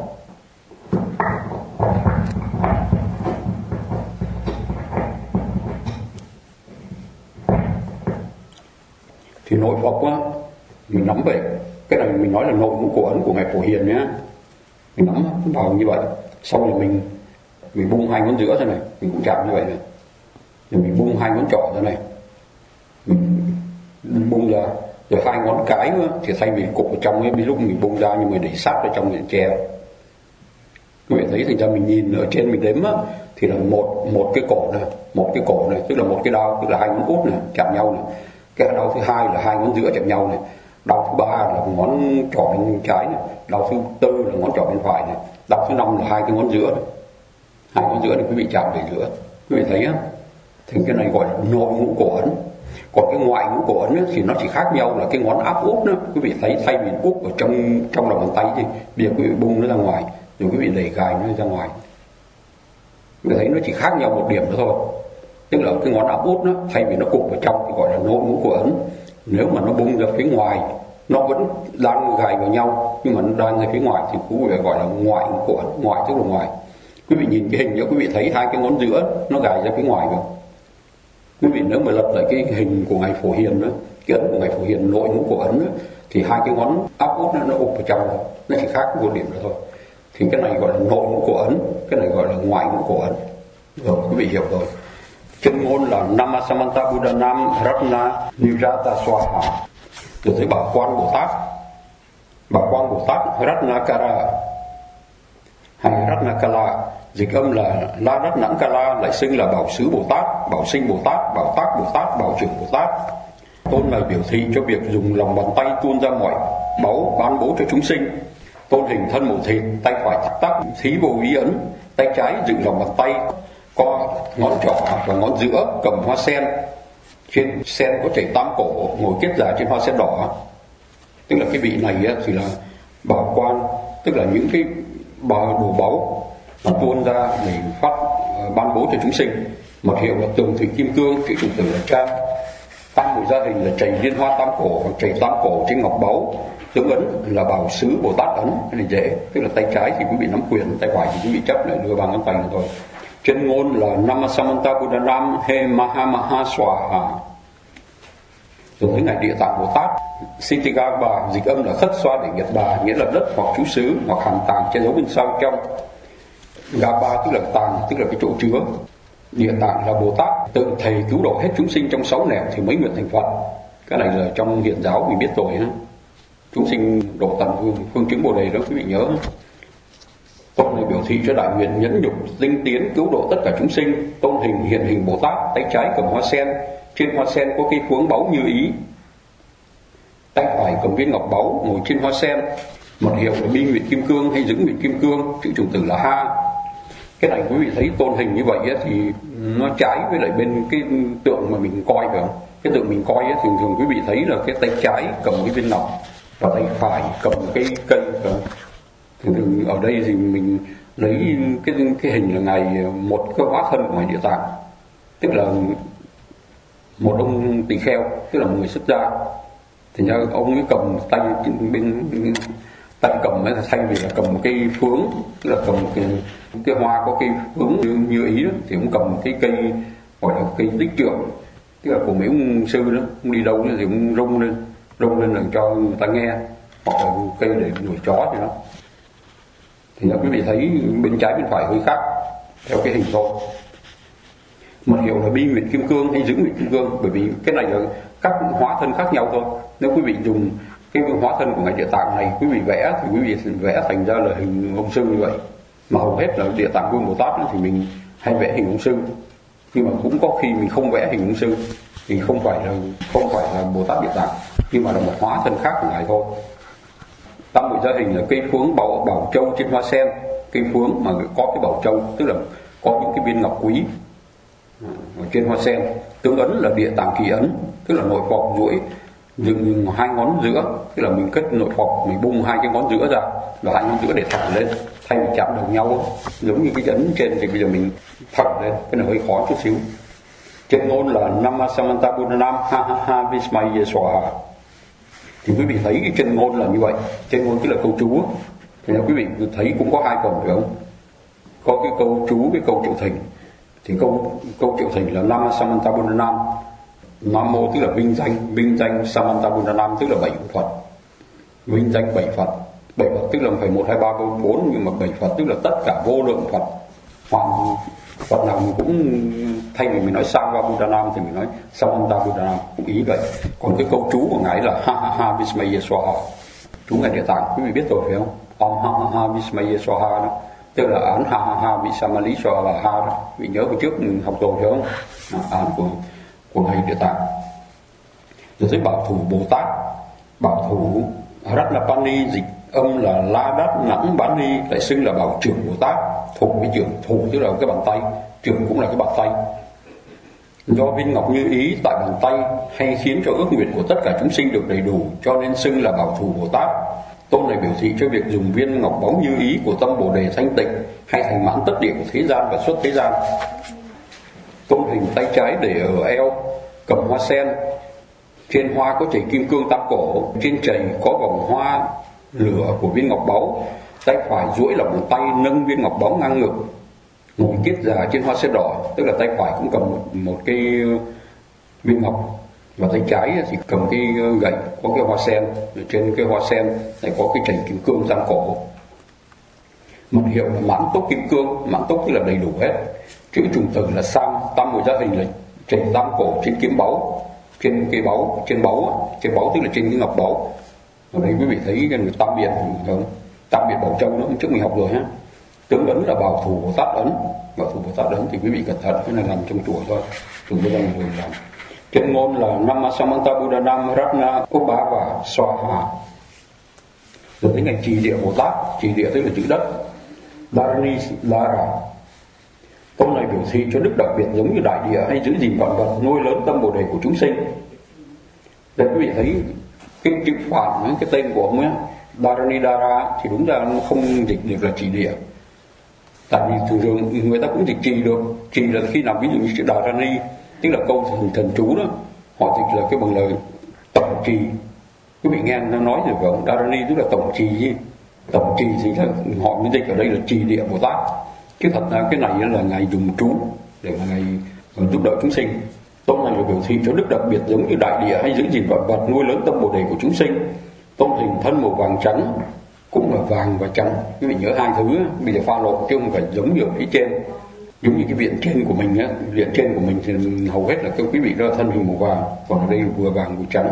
Thì nội Phật á, mình nắm về cái này mình nói là nội hữu cổ ấn của ngài Phổ Hiền nhé. Mình nắm vào như vậy, xong rồi mình mình bung hai ngón giữa ra này, mình cũng chạm như vậy này, rồi mình bung hai ngón trỏ ra này, mình bung ra, rồi hai ngón cái nữa thì thay vì cục ở trong ấy, lúc mình bung ra nhưng mà để sát ở trong để che. Quý vị thấy, thành ra mình nhìn ở trên mình đếm á, thì là một một cái cổ này, một cái cổ này, tức là một cái đao, tức là hai ngón út này chạm nhau này. Cái đao thứ hai là hai ngón giữa chạm nhau này. Đau thứ ba là ngón trỏ bên trái này, đau thứ tư là ngón trỏ bên phải này, đau thứ năm là hai cái ngón giữa này. Hai ngón giữa này quý vị chạm về giữa, quý vị thấy á, thì cái này gọi là nội hữu cổ ấn. Còn cái ngoại ngũ cổ ấn thì nó chỉ khác nhau là cái ngón áp úp đó, quý vị thấy thay vì úp ở trong trong lòng bàn tay thì bây giờ quý vị bung nó ra ngoài, rồi quý vị đẩy gài nó ra ngoài. Quý vị thấy nó chỉ khác nhau một điểm đó thôi, tức là cái ngón áp út nó thay vì nó cụp vào trong thì gọi là nội ngũ cổ ấn. Nếu mà nó bung ra phía ngoài, nó vẫn đang gài vào nhau nhưng mà nó đang ra phía ngoài thì quý vị gọi là ngoại ngũ cổ ấn. Ngoại tức là ngoài. Quý vị nhìn cái hình nữa, quý vị thấy hai cái ngón giữa nó gài ra phía ngoài không? Quý vị nếu mà lập lại cái hình của ngài Phổ Hiền đó, cái ấn của ngài Phổ Hiền nội ngũ cổ ấn đó, thì hai cái ngón áp út nó, nó ụp vào trong, nó chỉ khác một điểm đó thôi. Thì cái này gọi là nội ngũ cổ ấn, cái này gọi là ngoại ngũ cổ ấn. Rồi quý vị hiểu rồi. Chân ngôn là Namasamanta Buddhanam Ratna Nirata Swaha. Rồi tới Bảo Quan Bồ Tát. Bảo Quan Bồ Tát Ratnakara hay Ratnakala, dịch âm là La Ratnang Kala, lại xưng là Bảo Xứ Bồ Tát, Bảo Sinh Bồ Tát, Bảo Tác Bồ Tát, Bảo Trưởng Bồ Tát. Tôn này biểu thị cho việc dùng lòng bàn tay tuôn ra mọi báu ban bố cho chúng sinh. Tôn hình thân một thịt, tay phải thắt tắc thí vô ý ấn, tay trái dựng lòng bàn tay, co ngón trỏ và ngón giữa cầm hoa sen, trên sen có chảy tam cổ, ngồi kết giả trên hoa sen đỏ. Tức là cái vị này thì là bảo quan, tức là những cái đồ báu mà tuôn ra để phát ban bố cho chúng sinh. Một hiệu là tường thủy kim cương, chữ chủ tử là trang, tam mùi gia hình là chảy liên hoa tam cổ hoặc chảy tam cổ trên ngọc báu. Tướng ấn là Bảo Xứ Bồ Tát ấn, cái này dễ, tức là tay trái thì quý vị nắm quyền, tay phải thì quý vị chấp lại đưa bằng ngón tay này thôi. Chân ngôn là Namasamanta Buddhanam He Maha Maha Swaha. Rồi tới ngài Địa Tạng Bồ Tát, Sitigaba, dịch âm là khất xoa để nghiệt bà, nghĩa là đất hoặc trú xứ hoặc hàm tàng che giấu bên sau trong. Gaba tức là tàng, tức là cái chỗ chứa. Địa Tạng là Bồ Tát tự thầy cứu độ hết chúng sinh trong sáu nẻo thì mới nguyện thành Phật. Cái này là trong Hiện giáo mình biết rồi ha. Chúng sinh độ tận phương, phương chứng Bồ đề đó quý vị nhớ. Tôn này biểu thị cho đại nguyện nhẫn nhục tinh tiến cứu độ tất cả chúng sinh. Tôn hình hiện hình Bồ Tát, tay trái cầm hoa sen, trên hoa sen có cây khuống báu như ý, tay phải cầm viên ngọc báu ngồi trên hoa sen. Một hiệu là Bi Nguyệt Kim Cương hay Dững Nguyệt Kim Cương, chữ chủ tử là Ha. Cái này quý vị thấy tôn hình như vậy thì nó trái với lại bên cái tượng mà mình coi phải không? Cái tượng mình coi thường thường quý vị thấy là cái tay trái cầm cái viên ngọc và tay phải cầm cái cây. Thường thường ở đây thì mình lấy cái cái hình là ngài một cái hóa thân của ngài Địa Tạng, tức là một ông tỳ kheo, tức là một người xuất gia. Thì ra ông ấy cầm tay bên, bên tay cầm ấy là thay vì là cầm một cây phướng, tức là cầm một cái, một cái hoa có cây phướng như, như ý đó, thì ông cầm cái cây gọi là cây tích trượng, tức là của mấy ông sư đó, ông đi đâu thì ông rung lên, rung lên là cho người ta nghe, hoặc là cây để đuổi chó thì đó. Thì là quý vị thấy bên trái bên phải hơi khác theo cái hình thôi. Một hiệu là Bi Nguyệt Kim Cương hay Dững Nguyệt Kim Cương, bởi vì cái này là các hóa thân khác nhau thôi. Nếu quý vị dùng cái hóa thân của ngài Địa Tạng này, quý vị vẽ thì quý vị vẽ thành ra là hình ông sư như vậy. Mà hầu hết là Địa Tạng Vương Bồ Tát thì mình hay vẽ hình ông sư, nhưng mà cũng có khi mình không vẽ hình ông sư thì không phải là không phải là Bồ Tát Địa Tạng, nhưng mà là một hóa thân khác của ngài thôi. Tam Muội Gia hình là cây phướng bảo, bảo châu trên hoa sen, cây phướng mà có cái bảo châu, tức là có những cái viên ngọc quý ở trên hoa sen. Tướng ấn là Địa Tạng Kỳ ấn, tức là nội phọc duỗi dừng hai ngón giữa, tức là mình cất nội phọc, mình bung hai cái ngón giữa ra và hai ngón giữa để thẳng lên, thay vì chạm đầu nhau giống như cái ấn trên thì bây giờ mình thẳng lên, cái này hơi khó chút xíu. Chân ngôn là Namasamanta Buddhanam Ha Ha Ha Vismaya Swaha. Thì quý vị thấy cái chân ngôn là như vậy, chân ngôn tức là câu chú. Thì quý vị thấy cũng có hai phần phải không? Có cái câu chú, cái câu triệu thỉnh. Thì câu câu triệu thỉnh là Namasamanta Buddhanam. Nam mô tức là vinh danh, vinh danh Samanta Buddhanam tức là bảy Phật, vinh danh bảy Phật. Bảy Phật tức là phải một hai ba bốn, nhưng mà bảy Phật tức là tất cả vô lượng Phật. Hoặc Phật nào mình cũng thay vì mình nói Sangha Buddhanam thì mình nói Samanta Buddhanam, cũng ý vậy. Còn cái câu chú của ngài là Ha Ha Ha Vismaya Swaha, chú ngài Địa Tạng quý vị biết rồi phải không? Om Ha Ha Ha Vismaya Swaha đó, tức là án Ha Ha Ha Visamali Swaha là Ha đó. Vì nhớ hồi trước mình học rồi phải không? Án của của ngài Địa Tạng. Rồi tới Bảo Thủ Bồ Tát. Bảo Thủ Ratnapani dịch âm là La Đát Nẵng Bán Ni, lại xưng là Bảo Trưởng Bồ Tát. Thủ với trưởng, thủ tức là cái bàn tay, trưởng cũng là cái bàn tay. Do viên ngọc như ý tại bàn tay hay khiến cho ước nguyện của tất cả chúng sinh được đầy đủ, cho nên xưng là Bảo Thủ Bồ Tát. Tôn này biểu thị cho việc dùng viên ngọc báu như ý của tâm Bồ Đề thanh tịnh hay thành mãn tất địa của thế gian và xuất thế gian. Tôn hình tay trái để ở eo, cầm hoa sen, trên hoa có chảy kim cương tam cổ, trên chảy có vòng hoa lửa của viên ngọc báu. Tay phải duỗi là bàn tay nâng viên ngọc báu ngang ngực, ngồi kiết già trên hoa sen đỏ, tức là tay phải cũng cầm một, một cái viên ngọc, và tay trái thì cầm cái gậy có cái hoa sen, trên cái hoa sen này có cái chảy kim cương tam cổ. Mật hiệu là mãn túc kim cương, mãn túc tức là đầy đủ hết. Chữ trùng từ là sam, tam mùi gia hình là chảy tam cổ trên kiếm báu, trên cái báu, trên báu, trên báu tức là trên cái ngọc báu. Ở đây quý vị thấy cái tam biệt không? Tam biệt Bảo Châu nữa, trước mình học rồi ha. Tướng ấn là Bảo Thủ Bồ Tát ấn, Bảo Thủ Bồ Tát ấn thì quý vị cẩn thận, cái này làm trong chùa thôi, chúng tôi đang rồi làm. Trên ngôn là Nam Samanta Buddha Nam Ratna Ubhava Swaha. Rồi đến ngày trì địa Bồ Tát, trì địa tức là chữ đất, Dharani Lara. Câu này biểu thị cho đức đặc biệt giống như đại địa hay giữ gìn vạn vật, nuôi lớn tâm Bồ Đề của chúng sinh. Đây quý vị thấy cái chữ Phạn, cái tên của ông ấy, Dharanidara thì đúng ra nó không dịch được là trì địa. Tại vì thường thường người ta cũng dịch trì được. Trì là khi nào ví dụ như chữ Dharani, tức là câu thần, thần chú đó, họ dịch là cái bằng lời tổng trì. Quý vị nghe nó nói rồi phải không? Dharani tức là tổng trì gì? Tổng trì thì là họ mới dịch ở đây là trì địa Bồ Tát. Chứ thật ra cái này là ngày dùng trú để mà ngày giúp đỡ chúng sinh. Tôn này là biểu thị cho đức đặc biệt giống như đại địa hay giữ gìn vạn vật, nuôi lớn tâm Bồ Đề của chúng sinh. Tôn hình thân màu vàng trắng, cũng là vàng và trắng. Quý vị nhớ hai thứ, bây giờ pha lộn chứ không phải giống như ở phía trên. Giống như cái viện trên của mình á, viện trên của mình thì hầu hết là các quý vị đó là thân hình màu vàng, còn ở đây vừa vàng vừa trắng.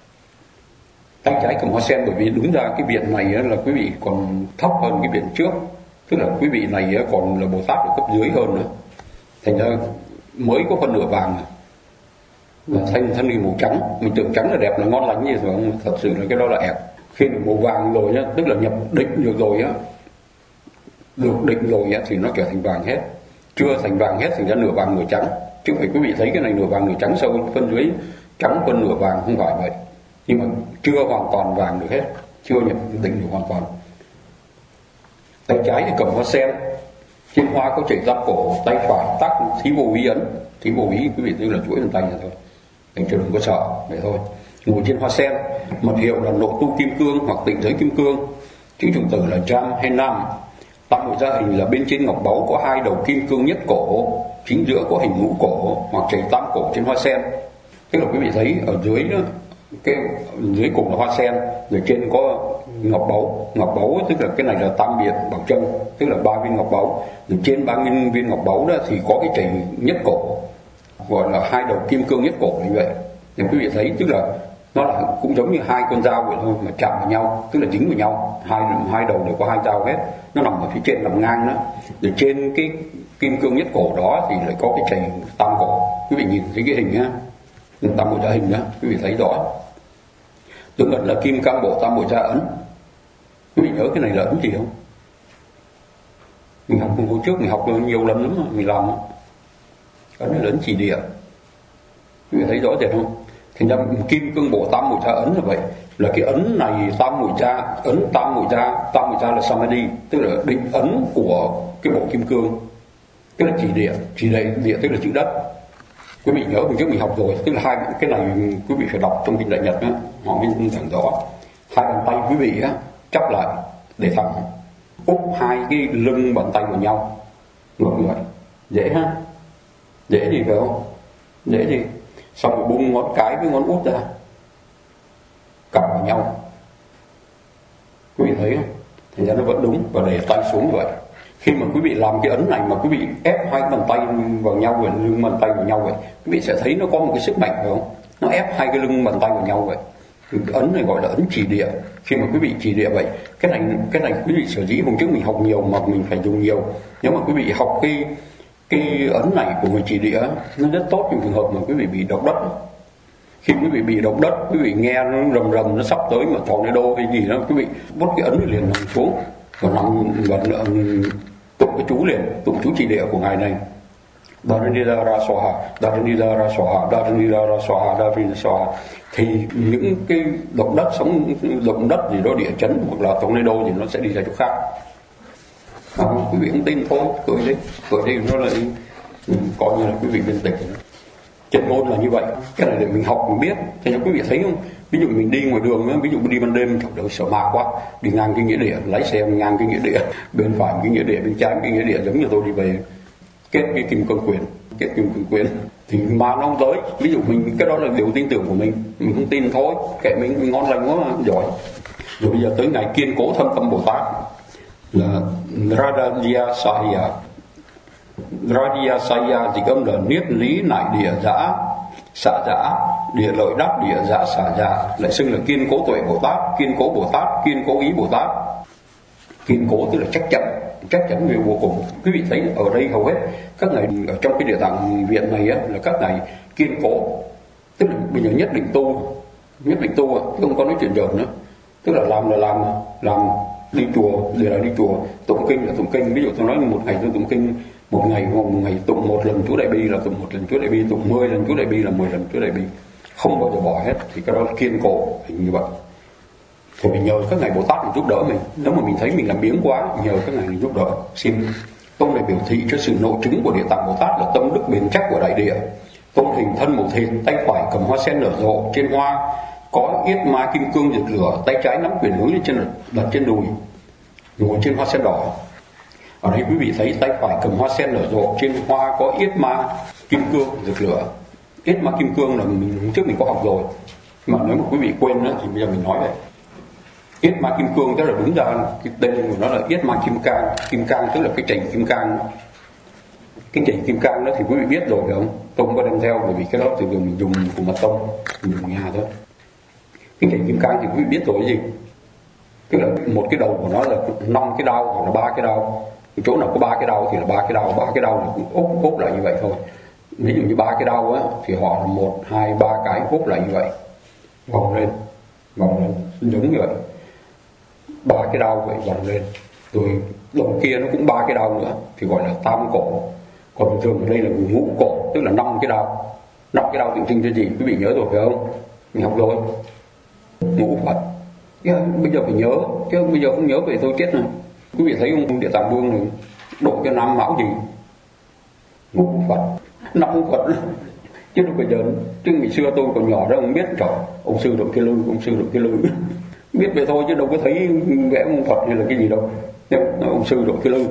Tay trái cầm hoa sen, bởi vì đúng ra cái viện này là quý vị còn thấp hơn cái viện trước, tức là quý vị này còn là Bồ Tát ở cấp dưới hơn nữa, thành ra mới có phân nửa vàng là thân thân hình màu trắng. Mình tưởng trắng là đẹp là ngon lành như vậy, không? Thật sự là cái đó là ẹp. Khi mà màu vàng rồi nhá, tức là nhập định được rồi á, được định rồi á thì nó trở thành vàng hết. Chưa thành vàng hết thì ra nửa vàng nửa trắng. Chứ phải quý vị thấy cái này nửa vàng nửa trắng, sâu phân dưới trắng phân nửa vàng, không phải vậy. Nhưng mà chưa hoàn toàn vàng được hết, chưa nhập định được hoàn toàn. Tay trái thì cầm hoa sen, trên hoa có chảy giáp cổ, tay phải tác thí vô ý ấn. Thí vô ý quý vị tức là chuỗi bàn tay này thôi, anh chưa đừng có sợ vậy thôi. Ngồi trên hoa sen, mật hiệu là Nộ Tu Kim Cương hoặc Tịnh Giới Kim Cương. Chữ chủng tử là Jam hay Nam. Tam mùi gia hình là bên trên ngọc báu có hai đầu kim cương nhất cổ, chính giữa có hình ngũ cổ hoặc chảy tam cổ trên hoa sen. Tức là quý vị thấy ở dưới đó, cái dưới cùng là hoa sen, rồi trên có ngọc báu. Ngọc báu tức là cái này là tam biệt Bảo Châu, tức là ba viên ngọc báu. Rồi trên ba viên, viên ngọc báu đó thì có cái chảy nhất cổ, gọi là hai đầu kim cương nhất cổ như vậy. Thì quý vị thấy tức là nó là cũng giống như hai con dao vậy thôi, mà chạm vào nhau, tức là dính vào nhau, hai hai đầu đều có hai dao hết. Nó nằm ở phía trên nằm ngang đó. Rồi trên cái kim cương nhất cổ đó thì lại có cái chảy tam cổ. Quý vị nhìn thấy cái hình á, tam bộ gia hình đó, quý vị thấy rõ. Tướng ấn là kim cang bộ tam bộ gia ấn. Quý vị nhớ cái này là ấn gì không? Mình học hồi trước mình học được nhiều lần lắm mà mình làm. Ấn là ấn chỉ địa. Quý vị thấy rõ rệt không? Thành ra kim cương bộ tam mùi gia ấn là vậy. Là cái ấn này tam mùi gia, ấn tam mùi gia, tam mùi gia là samadhi, tức là định ấn của cái bộ kim cương, tức là chỉ địa, chỉ địa, địa tức là chữ đất. Quý vị nhớ hồi trước mình học rồi, tức là hai cái này quý vị phải đọc trong kinh Đại Nhật á, họ mới giảng rõ. Hai bàn tay quý vị á chắp lại để thẳng, úp hai cái lưng bàn tay vào nhau, ngược như vậy, dễ ha, dễ gì phải không? Dễ gì? Xong rồi bung ngón cái với ngón út ra, cặp vào nhau. Quý vị thấy không? Thành ra nó vẫn đúng, và để tay xuống như vậy. Khi mà quý vị làm cái ấn này mà quý vị ép hai bàn tay vào nhau, và lưng bàn tay vào nhau vậy, quý vị sẽ thấy nó có một cái sức mạnh phải không? Nó ép hai cái lưng bàn tay vào nhau vậy. Cái ấn này gọi là ấn chỉ địa. Khi mà quý vị chỉ địa vậy, cái này cái này quý vị sở dĩ hôm trước mình học nhiều mà mình phải dùng nhiều. Nếu mà quý vị học cái cái ấn này của người chỉ địa, nó rất tốt trong trường hợp mà quý vị bị động đất. Khi quý vị bị động đất, quý vị nghe nó rầm rầm, nó sắp tới mà tornado hay gì đó, quý vị bút cái ấn liền nằm xuống và nằm và tụng cái chú liền, tụng chú chỉ địa của ngài này. Darinida ra swaha, Darinida ra swaha, Darinida ra swaha, Darinida swaha. Thì những cái động đất sóng động đất gì đó, địa chấn hoặc là tornado thì nó sẽ đi ra chỗ khác. À, quý vị không tin thôi, cười đi, cười đi nó lại coi như là quý vị bình tĩnh. Chuyên môn là như vậy, cái này để mình học mình biết. Thì quý vị thấy không? Ví dụ mình đi ngoài đường, ví dụ đi ban đêm trời đời sợ ma quá, đi ngang cái nghĩa địa, lái xe ngang cái nghĩa địa, bên phải cái nghĩa địa, bên trái cái nghĩa địa, giống như tôi đi về kết cái kim cương quyền, kết kim cương quyền thì ma nó không tới. Ví dụ mình cái đó là điều tin tưởng của mình, mình không tin thôi, kệ mình, mình ngon lành quá, giỏi. Rồi bây giờ tới ngày kiên cố thâm tâm Bồ Tát là Radhya Saya. Radhya Saya thì âm là niết lý nại địa giả xả giả, địa lợi đắc địa giả xả giả, lại xưng là kiên cố tuệ Bồ Tát, kiên cố Bồ Tát, kiên cố ý Bồ Tát. Kiên cố tức là chắc chắn, chắc chắn về vô cùng. Quý vị thấy ở đây hầu hết các ngài ở trong cái địa tạng viện này á, là các ngài kiên cố, tức là bây giờ nhất định tu, nhất định tu, không có nói chuyện giỡn nữa, tức là làm là làm, làm đi chùa để là đi chùa, tụng kinh là tụng kinh. Ví dụ tôi nói một ngày tôi tụng kinh, một ngày một ngày tụng một lần chú Đại Bi là tụng một lần chú Đại Bi, tụng mười lần chú Đại Bi là mười lần chú Đại Bi, không bao giờ bỏ hết. Thì cái đó là kiên cố như vậy. Thì mình nhờ các ngài Bồ Tát giúp đỡ mình. Nếu mà mình thấy mình làm biếng quá, nhờ các ngài giúp đỡ. Xin Tôn này biểu thị cho sự nội chứng của Địa Tạng Bồ Tát là tâm đức bền chắc của đại địa. Tôn hình thân một thịt, tay phải cầm hoa sen nở rộ, trên hoa có yết ma kim cương rực lửa, tay trái nắm quyền hướng lên trên đặt trên đùi, ngồi trên hoa sen đỏ. Ở đây quý vị thấy tay phải cầm hoa sen nở rộ, trên hoa có yết ma kim cương rực lửa. Yết ma kim cương là mình trước mình có học rồi, mà nếu mà quý vị quên đó, thì bây giờ mình nói vậy. Yết ma kim cương tức là đúng ra cái tên của nó là yết ma kim cang. Kim cang tức là cái chành kim cang. Cái chành kim cang đó thì quý vị biết rồi phải không? Tôi không có đem theo, bởi vì cái đó thì mình dùng của mật tông, mình dùng nhà thôi. Cái chành kim cang thì quý vị biết rồi cái gì? Tức là một cái đầu của nó là năm cái đao hoặc là ba cái đao. Cái chỗ nào có ba cái đao thì là ba cái đao, ba cái đao là cũng úp úp lại như vậy thôi. Ví dụ như ba cái đao á thì họ là một, hai, ba cái úp lại như vậy, vòng lên, vòng lên, giống như vậy. Ba cái đao vậy vòng lên, rồi đầu kia nó cũng ba cái đao nữa thì gọi là tam cổ. Còn bình thường ở đây là ngũ cổ, tức là năm cái đao. Năm cái đao tượng trưng cho gì? Quý vị nhớ rồi phải không? Mình học rồi. Ngũ Phật. Chứ bây giờ phải nhớ, chứ bây giờ không nhớ vậy tôi chết này. Quý vị thấy ông Địa Tạng Vương này độ cho năm mão gì? Ngũ Phật, năm Phật. Chứ đâu bây giờ, chứ ngày xưa tôi còn nhỏ đó không biết, trời, ông sư đội cái lư, ông sư đội cái lư. Biết vậy thôi chứ đâu có thấy vẽ ông Phật hay là cái gì đâu. Ông sư đội cái lư,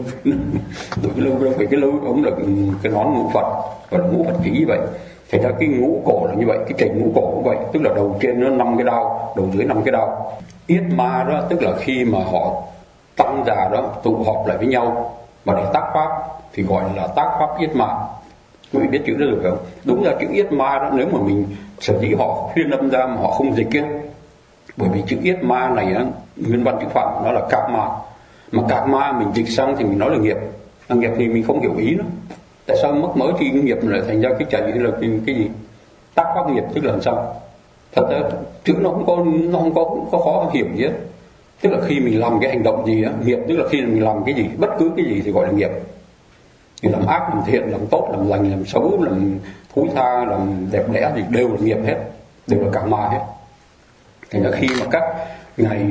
đội cái lư đâu phải cái lư, ông là cái nón ngũ Phật, gọi là ngũ Phật khí vậy. Thì ra cái ngũ cổ là như vậy, cái chành ngũ cổ cũng vậy, tức là đầu trên nó năm cái đao, đầu dưới năm cái đao. Yết ma đó tức là khi mà họ tăng già đó tụ họp lại với nhau và để tác pháp thì gọi là tác pháp yết ma. Quý vị biết chữ đó được không? Đúng là chữ yết ma đó, nếu mà mình sở dĩ họ phiên âm ra mà họ không dịch ấy, bởi vì chữ yết ma này á, nguyên văn chữ Phạn của nó là cạc ma, mà cạc ma mình dịch sang thì mình nói là nghiệp, là nghiệp thì mình không hiểu ý nữa. Tại sao mất mới thì nghiệp lại thành ra cái chạy hay là cái, cái gì tác pháp nghiệp, tức là làm sao? Thật ra chữ nó không có nó không có không có khó hiểu gì hết. Tức là khi mình làm cái hành động gì á, nghiệp tức là khi mình làm cái gì, bất cứ cái gì thì gọi là nghiệp. Thì làm ác, làm thiện, làm tốt, làm lành, làm xấu, làm thối tha, làm đẹp đẽ thì đều là nghiệp hết, đều là cả ma hết. Thành ra khi mà các ngài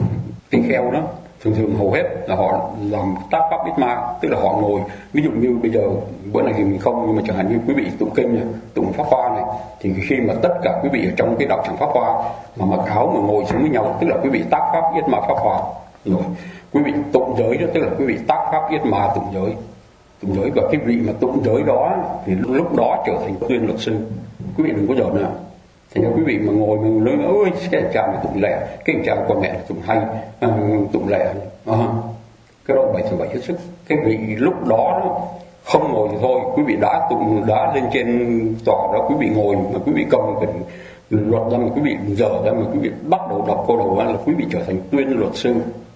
tỳ kheo đó thường thường hầu hết là họ làm tác pháp yết ma, tức là họ ngồi, ví dụ như bây giờ bữa này thì mình không, nhưng mà chẳng hạn như quý vị tụng kinh này, tụng pháp hoa này, thì khi mà tất cả quý vị ở trong cái đạo tràng pháp hoa mà mặc áo mà ngồi xuống với nhau, tức là quý vị tác pháp yết ma pháp hoa rồi. Quý vị tụng giới đó tức là quý vị tác pháp yết ma tụng giới, tụng giới. Và cái vị mà tụng giới đó thì lúc đó trở thành tuyên luật sư. Quý vị đừng có giỡn nào. Thành ra quý vị mà ngồi mà nói ơi cái anh cha mà tụng lẹ, cái anh cha con mẹ là tụng hay, à, tụng lẹ, à, cái đó bảy thứ bảy hết sức. Cái vị lúc đó, đó không ngồi thì thôi, quý vị đã tụng đã lên trên tòa đó, quý vị ngồi mà quý vị cầm cái luật ra mà quý vị dở ra mà quý vị bắt đầu đọc câu đầu là quý vị trở thành tuyên luật sư.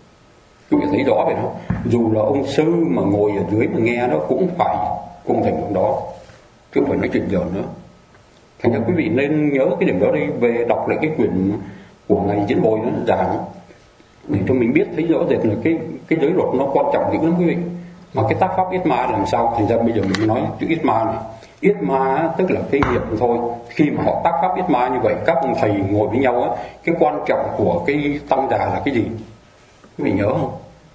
Quý vị thấy rõ vậy đó. Dù là ông sư mà ngồi ở dưới mà nghe nó cũng phải cung thành ông đó, chứ không phải nói chuyện giỡn nữa. Thành ra quý vị nên nhớ cái điểm đó đi, về đọc lại cái quyển của ngài Diễn Bồi nó giảng để cho mình biết thấy rõ rệt là cái cái giới luật nó quan trọng dữ lắm quý vị. Mà cái tác pháp yết ma làm sao? Thành ra bây giờ mình nói chữ yết ma này. Yết ma tức là cái nghiệp thôi. Khi mà họ tác pháp yết ma như vậy, các ông thầy ngồi với nhau á, cái quan trọng của cái tăng già là cái gì? Quý vị nhớ không?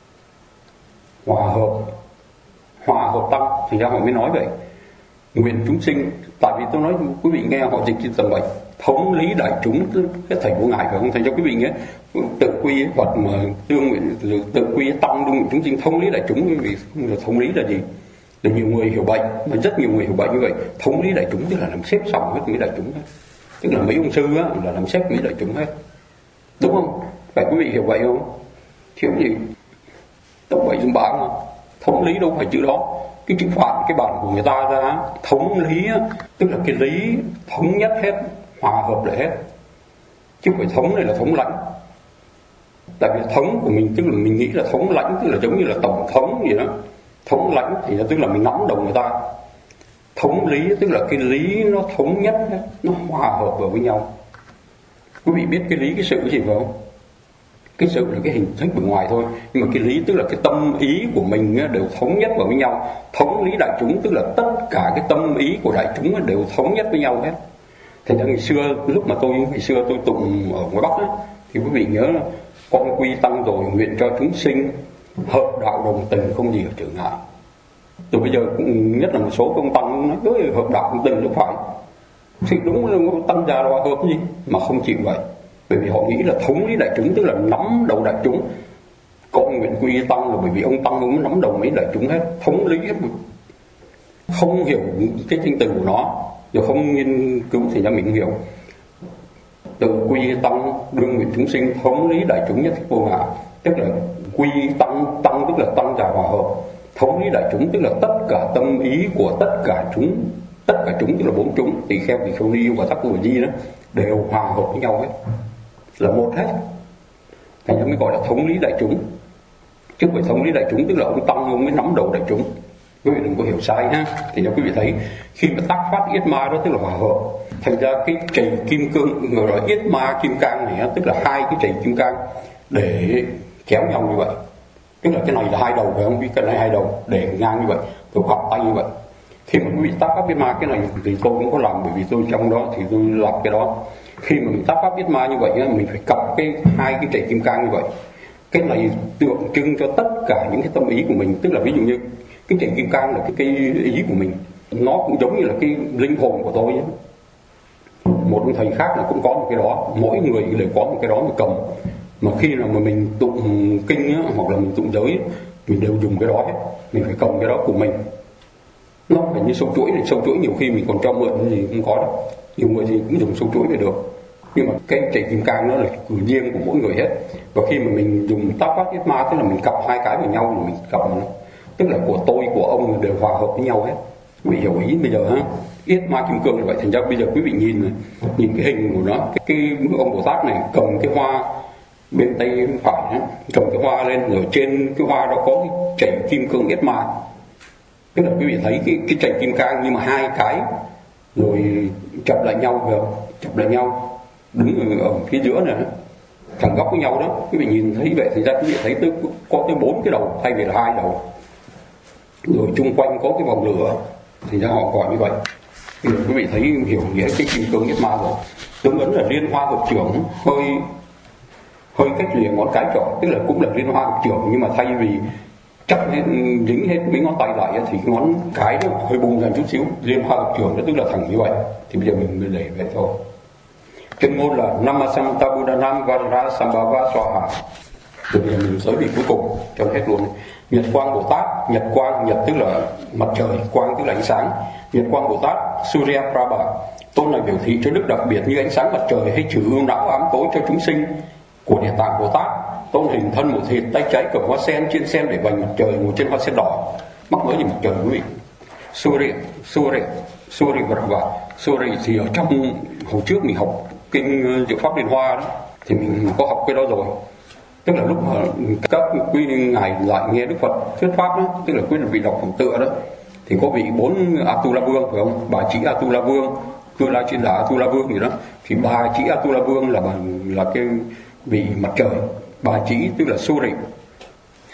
Hòa hợp, hòa hợp tăng. Thành ra họ mới nói vậy. Nguyện chúng sinh, tại vì tôi nói quý vị nghe họ dịch trên tầng bảy, thống lý đại chúng, cái thầy của ngài phải không? Thành cho quý vị nghe tự quy vật mà tương nguyện, tự quy tăng đương nguyện chúng sinh, thống lý đại chúng. Quý vị thống lý là gì? Là nhiều người hiểu bệnh, mà rất nhiều người hiểu bệnh như vậy. Thống lý đại chúng tức là làm xếp xong hết mấy đại chúng hết, tức là mấy ông sư á, là làm xếp mấy đại chúng hết, đúng không? Phải quý vị hiểu vậy không? Thiếu gì tông bảy dùng bảng mà thống lý đâu phải chữ đó. Cái chữ phạn cái bản của người ta ra thống lý á, tức là cái lý thống nhất hết, hòa hợp lại hết, chứ không phải thống này là thống lãnh. Tại vì thống của mình tức là mình nghĩ là thống lãnh, tức là giống như là tổng thống gì đó. Thống lãnh thì tức là mình nắm đầu người ta. Thống lý tức là cái lý nó thống nhất hết, nó hòa hợp vào với nhau. Quý vị biết cái lý cái sự cái gì không? Cái sự là cái hình thức bên ngoài thôi, nhưng mà cái lý tức là cái tâm ý của mình đều thống nhất vào với nhau. Thống lý đại chúng tức là tất cả cái tâm ý của đại chúng đều thống nhất với nhau hết. Thành ra ngày xưa, lúc mà tôi ngày xưa tôi tụng ở ngoài Bắc ấy, thì quý vị nhớ là con quy tăng rồi nguyện cho chúng sinh hợp đạo đồng tình, không gì ở trở ngại. Từ bây giờ cũng nhất là một số công tăng nói với hợp đạo đồng tình, đâu phải thì đúng là tăng già là hợp gì mà không chịu vậy. Bởi vì họ nghĩ là thống lý đại chúng tức là nắm đầu đại chúng. Con nguyện quy tăng là bởi vì ông tăng ông nắm đầu mấy đại chúng hết, thống lý hết, không hiểu cái danh từ của nó, rồi không nghiên cứu thì ra mình hiểu. Từ quy tăng đương nguyện chúng sinh, thống lý đại chúng nhất thiết vô ngã, tức là quy tăng, tăng tức là tăng già hòa hợp, thống lý đại chúng tức là tất cả tâm ý của tất cả chúng, tất cả chúng tức là bốn chúng, tỳ kheo, tỳ kheo ni và thất cô di đó đều hòa hợp với nhau hết, là một hết. Thành ra mới gọi là thống lý đại chúng, chứ không phải thống lý đại chúng tức là ông tăng ông mới nắm đầu đại chúng. Quý vị đừng có hiểu sai ha. Thì cho quý vị thấy khi mà tác phát yết ma đó tức là hòa hợp. Thành ra cái chày kim cương người nói yết ma kim cang này tức là hai cái chày kim cang để kéo nhau như vậy. Tức là cái này là hai đầu phải không? Cái này hai đầu để ngang như vậy, rồi gập tay như vậy. Khi mà quý vị tác pháp yết ma cái này thì tôi cũng có làm, bởi vì tôi trong đó thì tôi làm cái đó. Khi mà mình tác pháp yết ma như vậy mình phải cặp cái hai cái chày kim cang như vậy. Cái này tượng trưng cho tất cả những cái tâm ý của mình, tức là ví dụ như cái chày kim cang là cái, cái ý của mình, nó cũng giống như là cái linh hồn của tôi ấy. Một ông thầy khác là cũng có một cái đó, mỗi người đều có một cái đó mà cầm. Mà khi nào mà mình tụng kinh á, hoặc là mình tụng giới, mình đều dùng cái đó hết. Mình phải cầm cái đó của mình. Nó phải như sâu chuỗi này, sâu chuỗi nhiều khi mình còn cho mượn gì không có đâu. Nhiều người gì cũng dùng sâu chuỗi để được. Nhưng mà cái chày kim cang nó là cử riêng của mỗi người hết. Và khi mà mình dùng tác pháp yết ma, tức là mình cặp hai cái vào nhau, mình cặp nó, tức là của tôi, của ông đều hòa hợp với nhau hết. Quý vị hiểu ý bây giờ ha? Yết ma kim cương là vậy. Thành ra bây giờ quý vị nhìn này, nhìn cái hình của nó, cái, cái ông Bồ Tát này cầm cái hoa bên tay phải ấy, cầm cái hoa lên, rồi trên cái hoa đó có cái chày kim cương yết ma. Tức là quý vị thấy cái, cái chày kim cang nhưng mà hai cái rồi chập lại nhau, phải không? Chập lại nhau đứng ở phía giữa này thẳng góc với nhau đó. Quý vị nhìn thấy vậy thì ra quý vị thấy tới, có tới bốn cái đầu thay vì là hai đầu, rồi chung quanh có cái vòng lửa, thì ra họ gọi như vậy. Thì quý vị thấy hiểu nghĩa cái kim cương yết ma rồi. Tương ứng là liên hoa hợp trưởng, hơi hơi cách lìa ngón cái trỏ, tức là cũng là liên hoa hợp trưởng, nhưng mà thay vì chắc dính hết mấy ngón tay lại thì ngón cái nó hơi bung ra chút xíu. Liên hoa hợp trưởng đó tức là thẳng như vậy. Thì bây giờ mình mới để vậy thôi. Chân ngôn là Namasamta Buddhanam Vajra Sambhava Swaha. Từ bây giờ mình tới vị cuối cùng cho hết luôn. Nhật quang Bồ Tát, nhật quang, nhật tức là mặt trời, quang tức là ánh sáng. Nhật quang Bồ Tát Surya Prabha, tôn này biểu thị cho đức đặc biệt như ánh sáng mặt trời hay trừ ưu não ám tối cho chúng sinh của Địa Tạng Bồ Tát. Tôn hình thân một thịt, tay trái cầm hoa sen, trên sen để vành mặt trời, ngồi trên hoa sen đỏ, mắc mới gì mặt trời quý vị. Surya, Surya, Surya Prabha. Surya thì ở trong hồi trước mình học kinh Diệu Pháp Liên Hoa đó, thì mình có học cái đó rồi. Tức là lúc mà các quý ngài lại nghe Đức Phật thuyết pháp đó, tức là quý vị đọc phẩm tựa đó, thì có vị bốn Atula Vương phải không? Bà chỉ Atula Vương, Cư La Chiên Đà Atula Vương gì đó, thì bà chỉ Atula Vương là bà, là cái vị mặt trời, bà chỉ tức là Surya.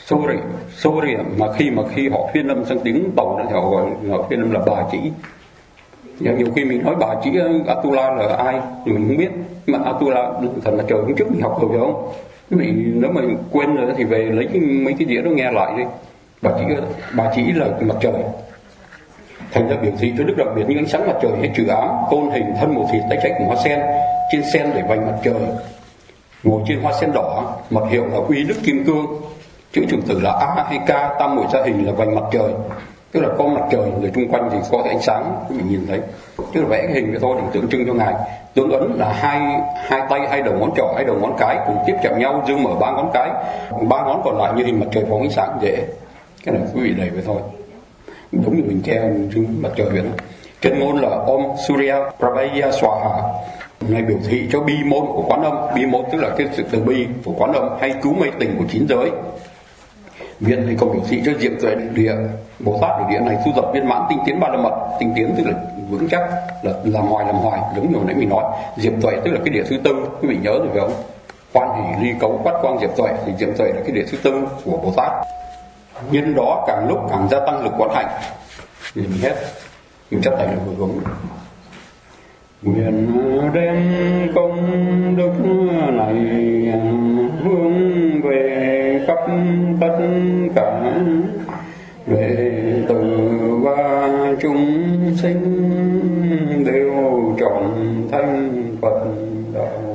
Sorry, sorry mà khi mà khi họ phiên âm sang tiếng Tàu thì họ gọi họ phiên âm là bà chỉ. Nhiều khi mình nói bà chỉ Atula là ai thì mình không biết, mà Atula thần là trời hôm trước mình học rồi phải không? Quý vị nếu mà quên rồi thì về lấy mấy cái đĩa đó nghe lại đi. Bà chỉ bà chỉ là mặt trời. Thành ra biểu thị cho đức đặc biệt như ánh sáng mặt trời hay trừ ám, tôn hình thân một thịt tay trái cùng hoa sen, trên sen để vành mặt trời, ngồi trên hoa sen đỏ, mật hiệu là uy đức kim cương, chữ trường tử là A hay K, tam muội gia hình là vành mặt trời, tức là có mặt trời người chung quanh thì có cái ánh sáng quý vị nhìn thấy, tức là vẽ cái hình vậy thôi để tượng trưng cho ngài. Tướng ấn là hai hai tay, hai đầu ngón trỏ, hai đầu ngón cái cùng tiếp chạm nhau, dương mở ba ngón cái, ba ngón còn lại như hình mặt trời phóng ánh sáng dễ. Cái này quý vị đầy vậy thôi, đúng như mình che mặt trời vậy đó. Chân ngôn là Om Surya Prabhaya Swaha, này biểu thị cho bi môn của Quán Âm. Bi môn tức là cái sự từ bi của Quán Âm hay cứu mê tình của chín giới. Viên này còn biểu thị cho diệm tuệ địa. Bồ Tát ở địa này thu dập viên mãn tinh tiến ba la mật. Tinh tiến tức là vững chắc, là làm hoài làm hoài, giống như hồi nãy mình nói. Diệm tuệ tức là cái địa thứ tư, quý vị nhớ rồi phải không? Quan hỷ ly cấu quát quang diệm tuệ, thì diệm tuệ là cái địa thứ tư của Bồ Tát. Nhân đó càng lúc càng gia tăng lực quán hạnh. Thì mình hết, mình chấp thành là vừa gống. Nguyện đem công đức này hướng về khắp tất cả đệ tử và chúng sinh đều trọn thanh Phật đạo.